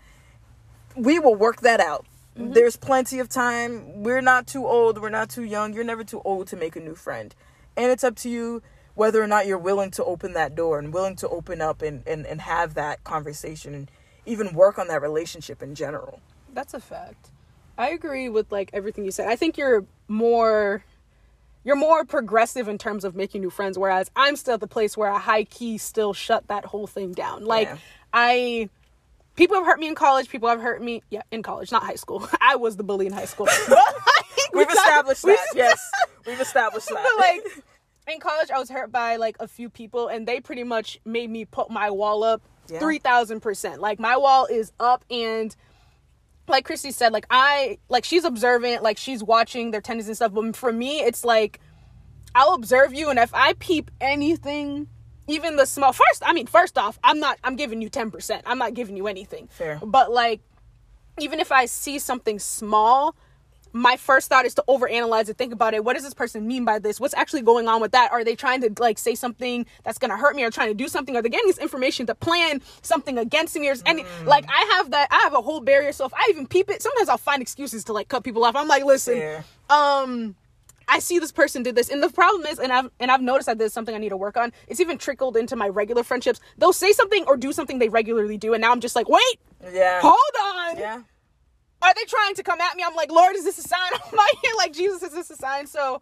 We will work that out. Mm-hmm. There's plenty of time. We're not too old. We're not too young. You're never too old to make a new friend. And it's up to you whether or not you're willing to open that door and willing to open up and, and, and have that conversation and even work on that relationship in general. That's a fact. I agree with like everything you said. I think you're more you're more progressive in terms of making new friends, whereas I'm still at the place where I high key still shut that whole thing down. Like yeah. I people have hurt me in college, people have hurt me yeah, in college, not high school. I was the bully in high school. But, like, We've established that, yes. We've established that. But, like, in college, I was hurt by, like, a few people, and they pretty much made me put my wall up yeah. three thousand percent. Like, my wall is up, and like Christy said, like, I, like, she's observant, like, she's watching their tendencies and stuff, but for me, it's like, I'll observe you, and if I peep anything, even the small, first, I mean, first off, I'm not, I'm giving you ten percent. I'm not giving you anything. Fair. But, like, even if I see something small, my first thought is to overanalyze it, think about it. What does this person mean by this? What's actually going on with that? Are they trying to like say something that's going to hurt me or trying to do something? Are they getting this information to plan something against me or any, mm. like I have that, I have a whole barrier. So if I even peep it, sometimes I'll find excuses to like cut people off. I'm like, listen, yeah. um, I see this person did this. And the problem is, and I've, and I've noticed that there's something I need to work on. It's even trickled into my regular friendships. They'll say something or do something they regularly do. And now I'm just like, wait, yeah, hold on. Yeah. Are they trying to come at me? I'm like, Lord, is this a sign? I'm like, like, Jesus, is this a sign? So,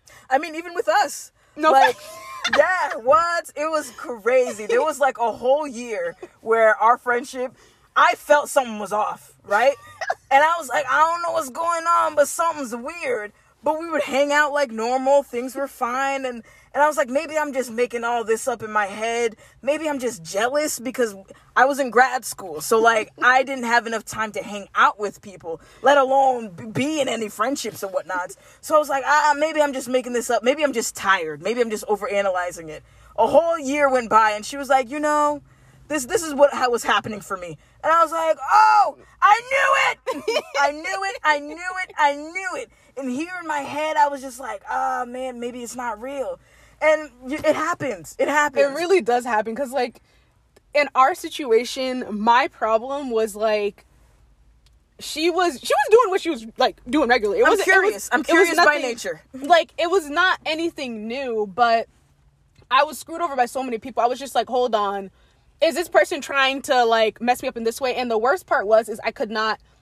I mean, even with us. No, like, yeah, what? It was crazy. There was like a whole year where our friendship, I felt something was off, right? And I was like, I don't know what's going on, but something's weird. But we would hang out like normal. Things were fine. And, and I was like, maybe I'm just making all this up in my head. Maybe I'm just jealous because I was in grad school. So, like, I didn't have enough time to hang out with people, let alone be in any friendships or whatnot. So I was like, ah, maybe I'm just making this up. Maybe I'm just tired. Maybe I'm just overanalyzing it. A whole year went by, and she was like, you know, this this is what was happening for me. And I was like, oh, I knew it. I knew it. I knew it. I knew it. And here in my head, I was just like, oh, man, maybe it's not real. And it happens. It happens. It really does happen. Because, like, in our situation, my problem was, like, she was she was doing what she was, like, doing regularly. It I'm was, curious. It was, I'm curious nothing, by nature. Like, it was not anything new, but I was screwed over by so many people. I was just like, hold on. Is this person trying to, like, mess me up in this way? And the worst part was, is I could not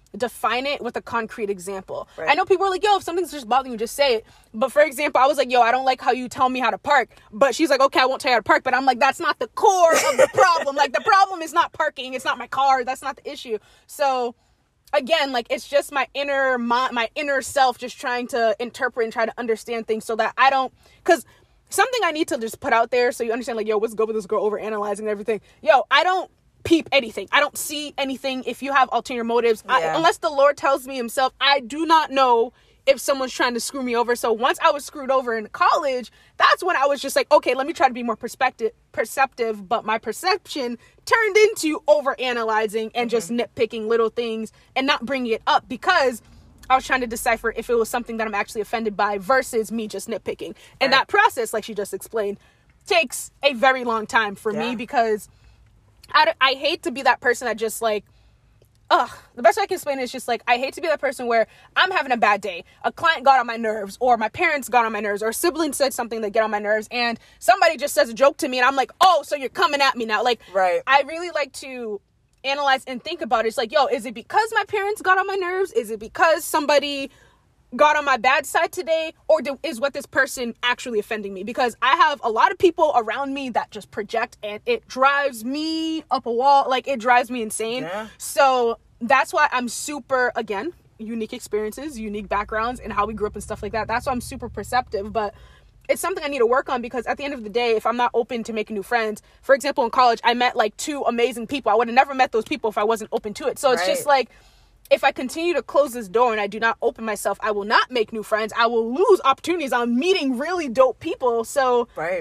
define it with a concrete example. Right. I know people are like, yo, if something's just bothering you, just say it. But for example, I was like, yo, I don't like how you tell me how to park. But she's like, okay, I won't tell you how to park. But I'm like, that's not the core of the problem. Like, the problem is not parking. It's not my car. That's not the issue. So again, like, it's just my inner my, my inner self just trying to interpret and try to understand things so that I don't, because something I need to just put out there so you understand, like, yo, what's good with this girl over analyzing everything? Yo, I don't peep anything. I don't see anything. If you have ulterior motives, Yeah. I, unless the Lord tells me himself, I do not know if someone's trying to screw me over. So once I was screwed over in college, that's when I was just like, okay, let me try to be more perspective, perceptive. But my perception turned into over analyzing and just Mm-hmm. nitpicking little things and not bringing it up because I was trying to decipher if it was something that I'm actually offended by versus me just nitpicking. And Right. that process, like she just explained, takes a very long time for Yeah. me because I, I hate to be that person that just like, ugh, the best way I can explain it is just like, I hate to be that person where I'm having a bad day. A client got on my nerves, or my parents got on my nerves, or a sibling said something that get on my nerves, and somebody just says a joke to me, and I'm like, oh, so you're coming at me now. Like, Right. I really like to analyze and think about it. It's like, yo, is it because my parents got on my nerves? Is it because somebody got on my bad side today, or do, is what this person actually offending me? Because I have a lot of people around me that just project, and it drives me up a wall. Like, it drives me insane. Yeah. So that's why I'm super, again, unique experiences, unique backgrounds, and how we grew up and stuff like that. That's why I'm super perceptive. But it's something I need to work on, because at the end of the day, if I'm not open to making new friends, for example, in college, I met like two amazing people. I would have never met those people if I wasn't open to it. So it's Right. just like, if I continue to close this door and I do not open myself, I will not make new friends. I will lose opportunities on meeting really dope people. So Right.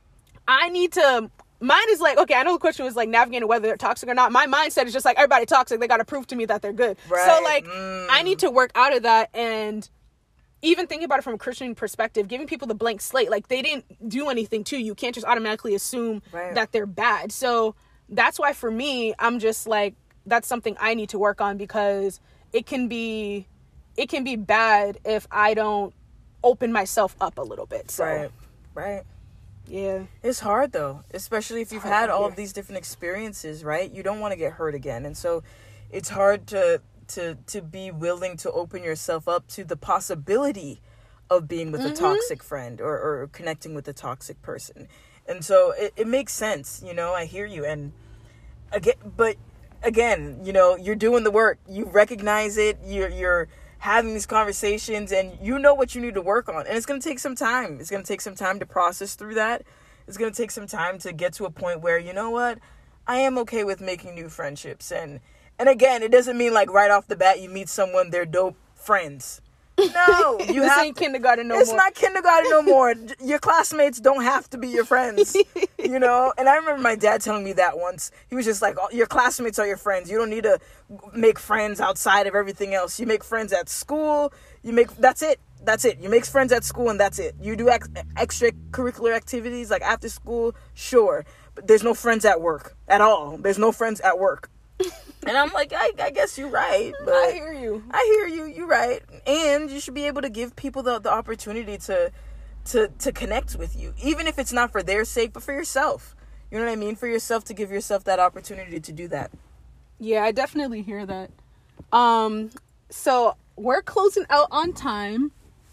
I need to, mine is like, okay, I know the question was like navigating whether they're toxic or not. My mindset is just like, everybody toxic. They got to prove to me that they're good. Right. So like, Mm. I need to work out of that. And even thinking about it from a Christian perspective, giving people the blank slate, like they didn't do anything to you. You can't just automatically assume Right. that they're bad. So that's why for me, I'm just like, that's something I need to work on, because it can be, it can be bad if I don't open myself up a little bit. So, Right. Right. yeah. It's hard though, especially if you've hard, had all yeah. of these different experiences, right? You don't want to get hurt again. And so it's hard to to to be willing to open yourself up to the possibility of being with Mm-hmm. a toxic friend or, or connecting with a toxic person. And so it, it makes sense, you know, I hear you. And again, but again, you know, you're doing the work. You recognize it. You're you're having these conversations, and you know what you need to work on. And it's going to take some time. It's going to take some time to process through that. It's going to take some time to get to a point where, you know what, I am okay with making new friendships. And and again, it doesn't mean like right off the bat you meet someone, they're dope friends. No, you This have ain't kindergarten no it's more. not kindergarten no more. Your classmates don't have to be your friends, you know? And I remember my dad telling me that once. He was just like, oh, your classmates are your friends. You don't need to make friends outside of everything else. You make friends at school. You make, that's it. That's it. You make friends at school, and that's it. You do ex- extracurricular activities like after school, sure. But there's no friends at work at all. There's no friends at work. And I'm like, I, I guess you're right. But I hear you. I hear you. You're right. And you should be able to give people the, the opportunity to, to, to connect with you, even if it's not for their sake, but for yourself. You know what I mean? For yourself, to give yourself that opportunity to do that. Yeah, I definitely hear that. Um, so we're closing out on time,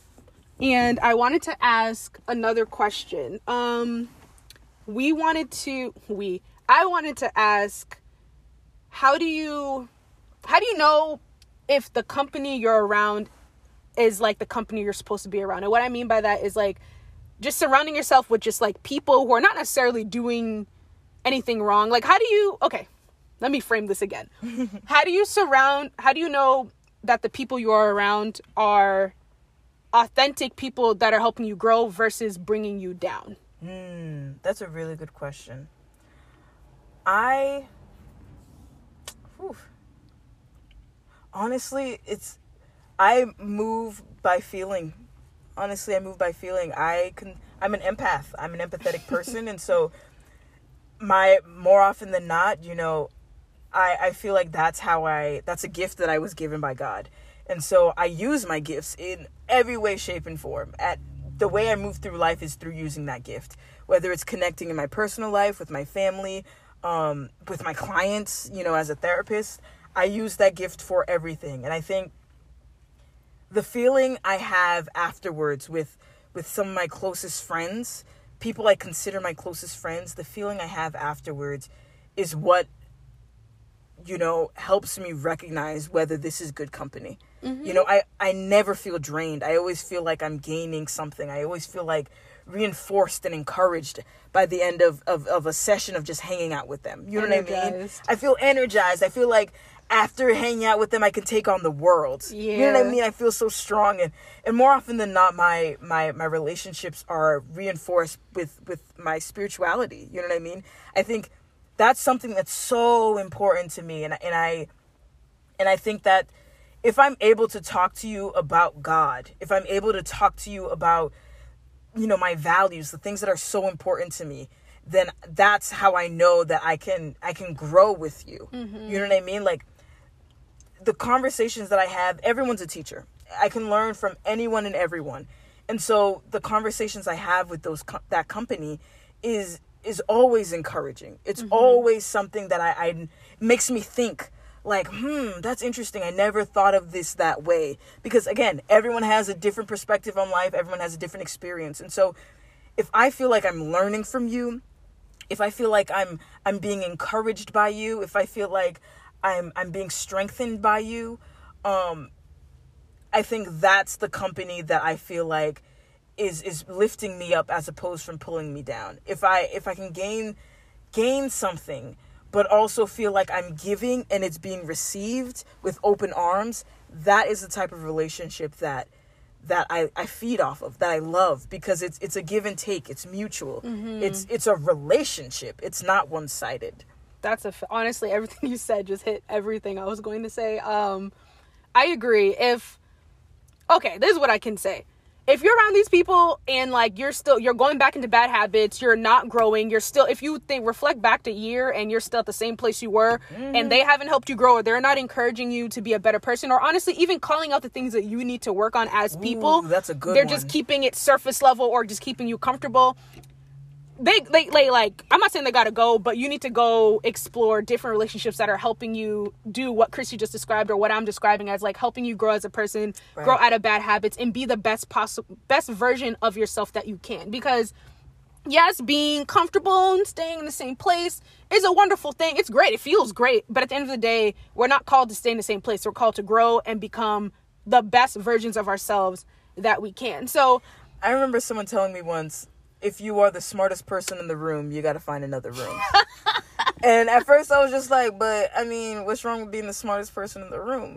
and I wanted to ask another question. Um, we wanted to, we, I wanted to ask, how do you, how do you know if the company you're around is like the company you're supposed to be around? And what I mean by that is like just surrounding yourself with just like people who are not necessarily doing anything wrong. Like, how do you, okay, let me frame this again. How do you surround, how do you know that the people you are around are authentic people that are helping you grow versus bringing you down? Hmm, that's a really good question. I, whew. honestly, it's, I move by feeling. Honestly, I move by feeling. I can, I'm an empath. I'm an empathetic person. And so my, more often than not, you know, I, I feel like that's how I, that's a gift that I was given by God. And so I use my gifts in every way, shape, and form. At the way I move through life is through using that gift, whether it's connecting in my personal life with my family, um, with my clients, you know, as a therapist. I use that gift for everything. And I think the feeling I have afterwards with with some of my closest friends, people I consider my closest friends, the feeling I have afterwards is what, you know, helps me recognize whether this is good company. Mm-hmm. You know, I, I never feel drained. I always feel like I'm gaining something. I always feel like reinforced and encouraged by the end of, of, of a session of just hanging out with them. You know energized. What I mean? I feel energized. I feel like after hanging out with them, I can take on the world. Yeah. You know what I mean? I feel so strong. And, and more often than not, my, my, my relationships are reinforced with, with my spirituality. You know what I mean? I think that's something that's so important to me. And, and I, and I think that if I'm able to talk to you about God, if I'm able to talk to you about, you know, my values, the things that are so important to me, then that's how I know that I can, I can grow with you. Mm-hmm. You know what I mean? Like, the conversations that I have, everyone's a teacher. I can learn from anyone and everyone. And so the conversations I have with those co- that company is is always encouraging. It's mm-hmm. always something that I, I makes me think like, hmm, that's interesting. I never thought of this that way. Because again, everyone has a different perspective on life. Everyone has a different experience. And so if I feel like I'm learning from you, if I feel like I'm I'm being encouraged by you, if I feel like I'm I'm being strengthened by you, um, I think that's the company that I feel like is is lifting me up as opposed from pulling me down. If I if I can gain gain something, but also feel like I'm giving and it's being received with open arms, that is the type of relationship that that I, I feed off of, that I love, because it's it's a give and take. It's mutual. Mm-hmm. It's it's a relationship. It's not one-sided. That's a, honestly, everything you said just hit everything I was going to say. Um, I agree. If, okay, this is what I can say. If you're around these people and like, you're still, you're going back into bad habits, you're not growing, you're still, if you think, reflect back to a year and you're still at the same place you were, mm-hmm. and they haven't helped you grow, or they're not encouraging you to be a better person, or honestly, even calling out the things that you need to work on as people. Ooh, that's a good They're one. just keeping it surface level or just keeping you comfortable. They, they, they, like, I'm not saying they gotta go, but you need to go explore different relationships that are helping you do what Chrissy just described, or what I'm describing as, like, helping you grow as a person, right. grow out of bad habits, and be the best possible, best version of yourself that you can. Because, yes, being comfortable and staying in the same place is a wonderful thing. It's great. It feels great. But at the end of the day, we're not called to stay in the same place. We're called to grow and become the best versions of ourselves that we can. So, I remember someone telling me once, if you are the smartest person in the room, you got to find another room. And at first I was just like, but I mean, what's wrong with being the smartest person in the room?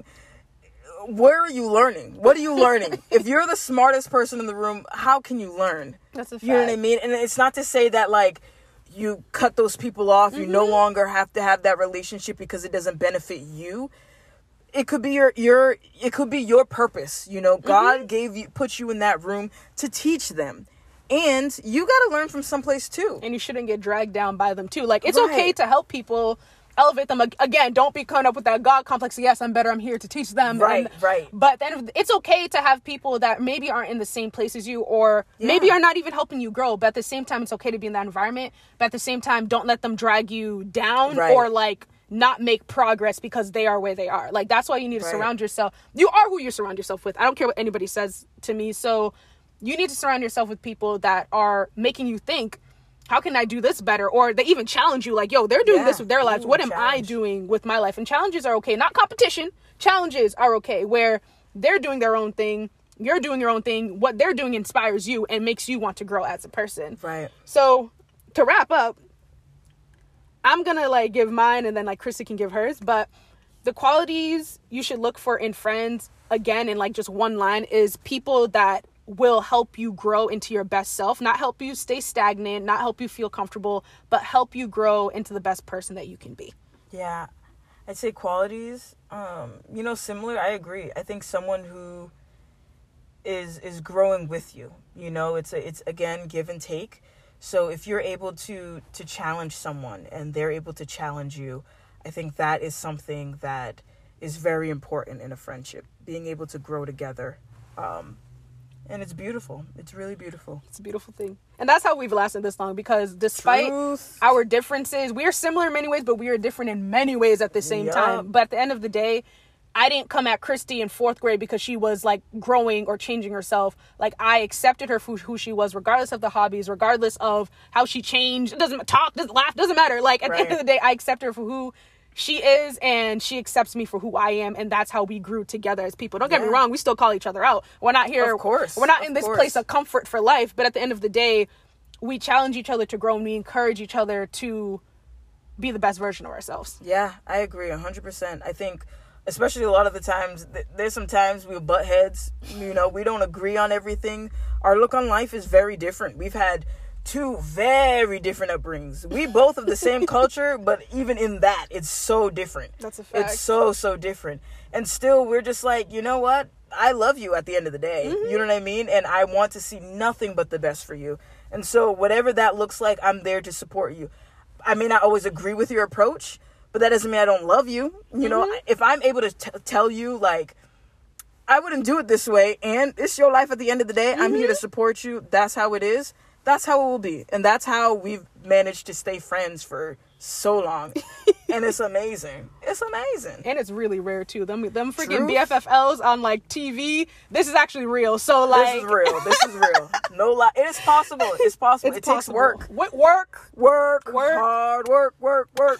Where are you learning? What are you learning? If you're the smartest person in the room, how can you learn? That's a fact. You know what I mean? And it's not to say that like you cut those people off. Mm-hmm. You no longer have to have that relationship because it doesn't benefit you. It could be your, your, it could be your purpose. You know, God mm-hmm. gave you, put you in that room to teach them. And you got to learn from someplace too. And you shouldn't get dragged down by them too. Like, it's right. okay to help people, elevate them. Again, don't be caught up with that God complex. Yes, I'm better. I'm here to teach them. Right, and, right. But then it's okay to have people that maybe aren't in the same place as you, or yeah. maybe are not even helping you grow. But at the same time, it's okay to be in that environment. But at the same time, don't let them drag you down right. or like not make progress because they are where they are. Like, that's why you need to right. surround yourself. You are who you surround yourself with. I don't care what anybody says to me. So you need to surround yourself with people that are making you think, how can I do this better? Or they even challenge you like, yo, they're doing yeah. this with their lives. Ooh, what am challenge. I doing with my life? And challenges are okay. Not competition. Challenges are okay, where they're doing their own thing. You're doing your own thing. What they're doing inspires you and makes you want to grow as a person. Right. So to wrap up, I'm going to like give mine and then like Chrissy can give hers. But the qualities you should look for in friends, again, in like just one line, is people that will help you grow into your best self, not help you stay stagnant, not help you feel comfortable, but help you grow into the best person that you can be. Yeah, I'd say qualities, um, you know, similar. I agree. I think someone who is is growing with you, you know, it's a, it's again, give and take. So if you're able to to challenge someone and they're able to challenge you, I think that is something that is very important in a friendship, being able to grow together. Um, And it's beautiful. It's really beautiful. It's a beautiful thing. And that's how we've lasted this long, because despite Truth. our differences, we are similar in many ways, but we are different in many ways at the same yep. time. But at the end of the day, I didn't come at Christy in fourth grade because she was like growing or changing herself. Like, I accepted her for who she was, regardless of the hobbies, regardless of how she changed. It doesn't talk, doesn't laugh, doesn't matter. Like, at right. the end of the day, I accept her for who she is, and she accepts me for who I am, and that's how we grew together as people. Don't get yeah. me wrong, we still call each other out. We're not here, of course. We're not of in this course. place of comfort for life, but at the end of the day, we challenge each other to grow, and we encourage each other to be the best version of ourselves. Yeah, I agree one hundred percent. I think, especially a lot of the times, th- there's some times we butt heads, you know, we don't agree on everything. Our look on life is very different. We've had two very different upbringings. We both of the same culture, but even in that, it's so different. That's a fact. It's so, so different. And still, we're just like, you know what? I love you at the end of the day. Mm-hmm. You know what I mean? And I want to see nothing but the best for you. And so whatever that looks like, I'm there to support you. I may not always agree with your approach, but that doesn't mean I don't love you. You mm-hmm. know, if I'm able to t- tell you, like, I wouldn't do it this way, and it's your life at the end of the day, mm-hmm. I'm here to support you. That's how it is. That's how it will be. And that's how we've managed to stay friends for so long. And it's amazing. It's amazing. And it's really rare, too. Them them freaking Truth. B F F Ls on, like, T V. This is actually real. So, like... This is real. This is real. No lie. It is possible. It's possible. It's it possible. takes work. What work? Work. Work. Hard work. Work. Work.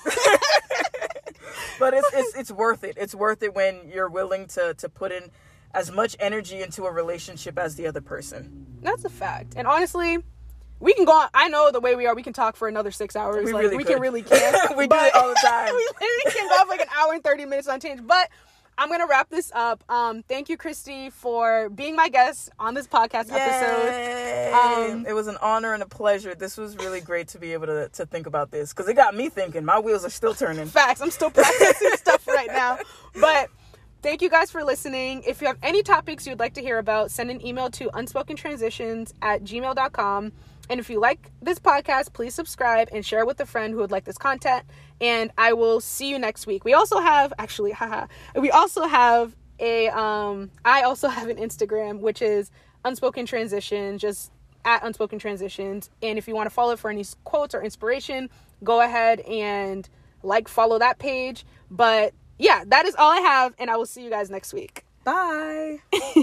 But it's, it's it's worth it. It's worth it when you're willing to, to put in as much energy into a relationship as the other person. That's a fact. And honestly... We can go on. I know the way we are, we can talk for another six hours. We like, really we could. can really can. We do it all the time. We literally can go off like an hour and thirty minutes on tangent. But I'm going to wrap this up. Um, thank you, Christy, for being my guest on this podcast Yay. episode. Um, it was an honor and a pleasure. This was really great to be able to, to think about this, because it got me thinking. My wheels are still turning. Facts. I'm still processing stuff right now. But thank you guys for listening. If you have any topics you'd like to hear about, send an email to unspokentransitions at gmail dot com. And if you like this podcast, please subscribe and share with a friend who would like this content. And I will see you next week. We also have, actually, haha, we also have a, um, I also have an Instagram, which is Unspoken Transition, just at Unspoken Transitions. And if you want to follow it for any quotes or inspiration, go ahead and like, follow that page. But yeah, that is all I have. And I will see you guys next week. Bye.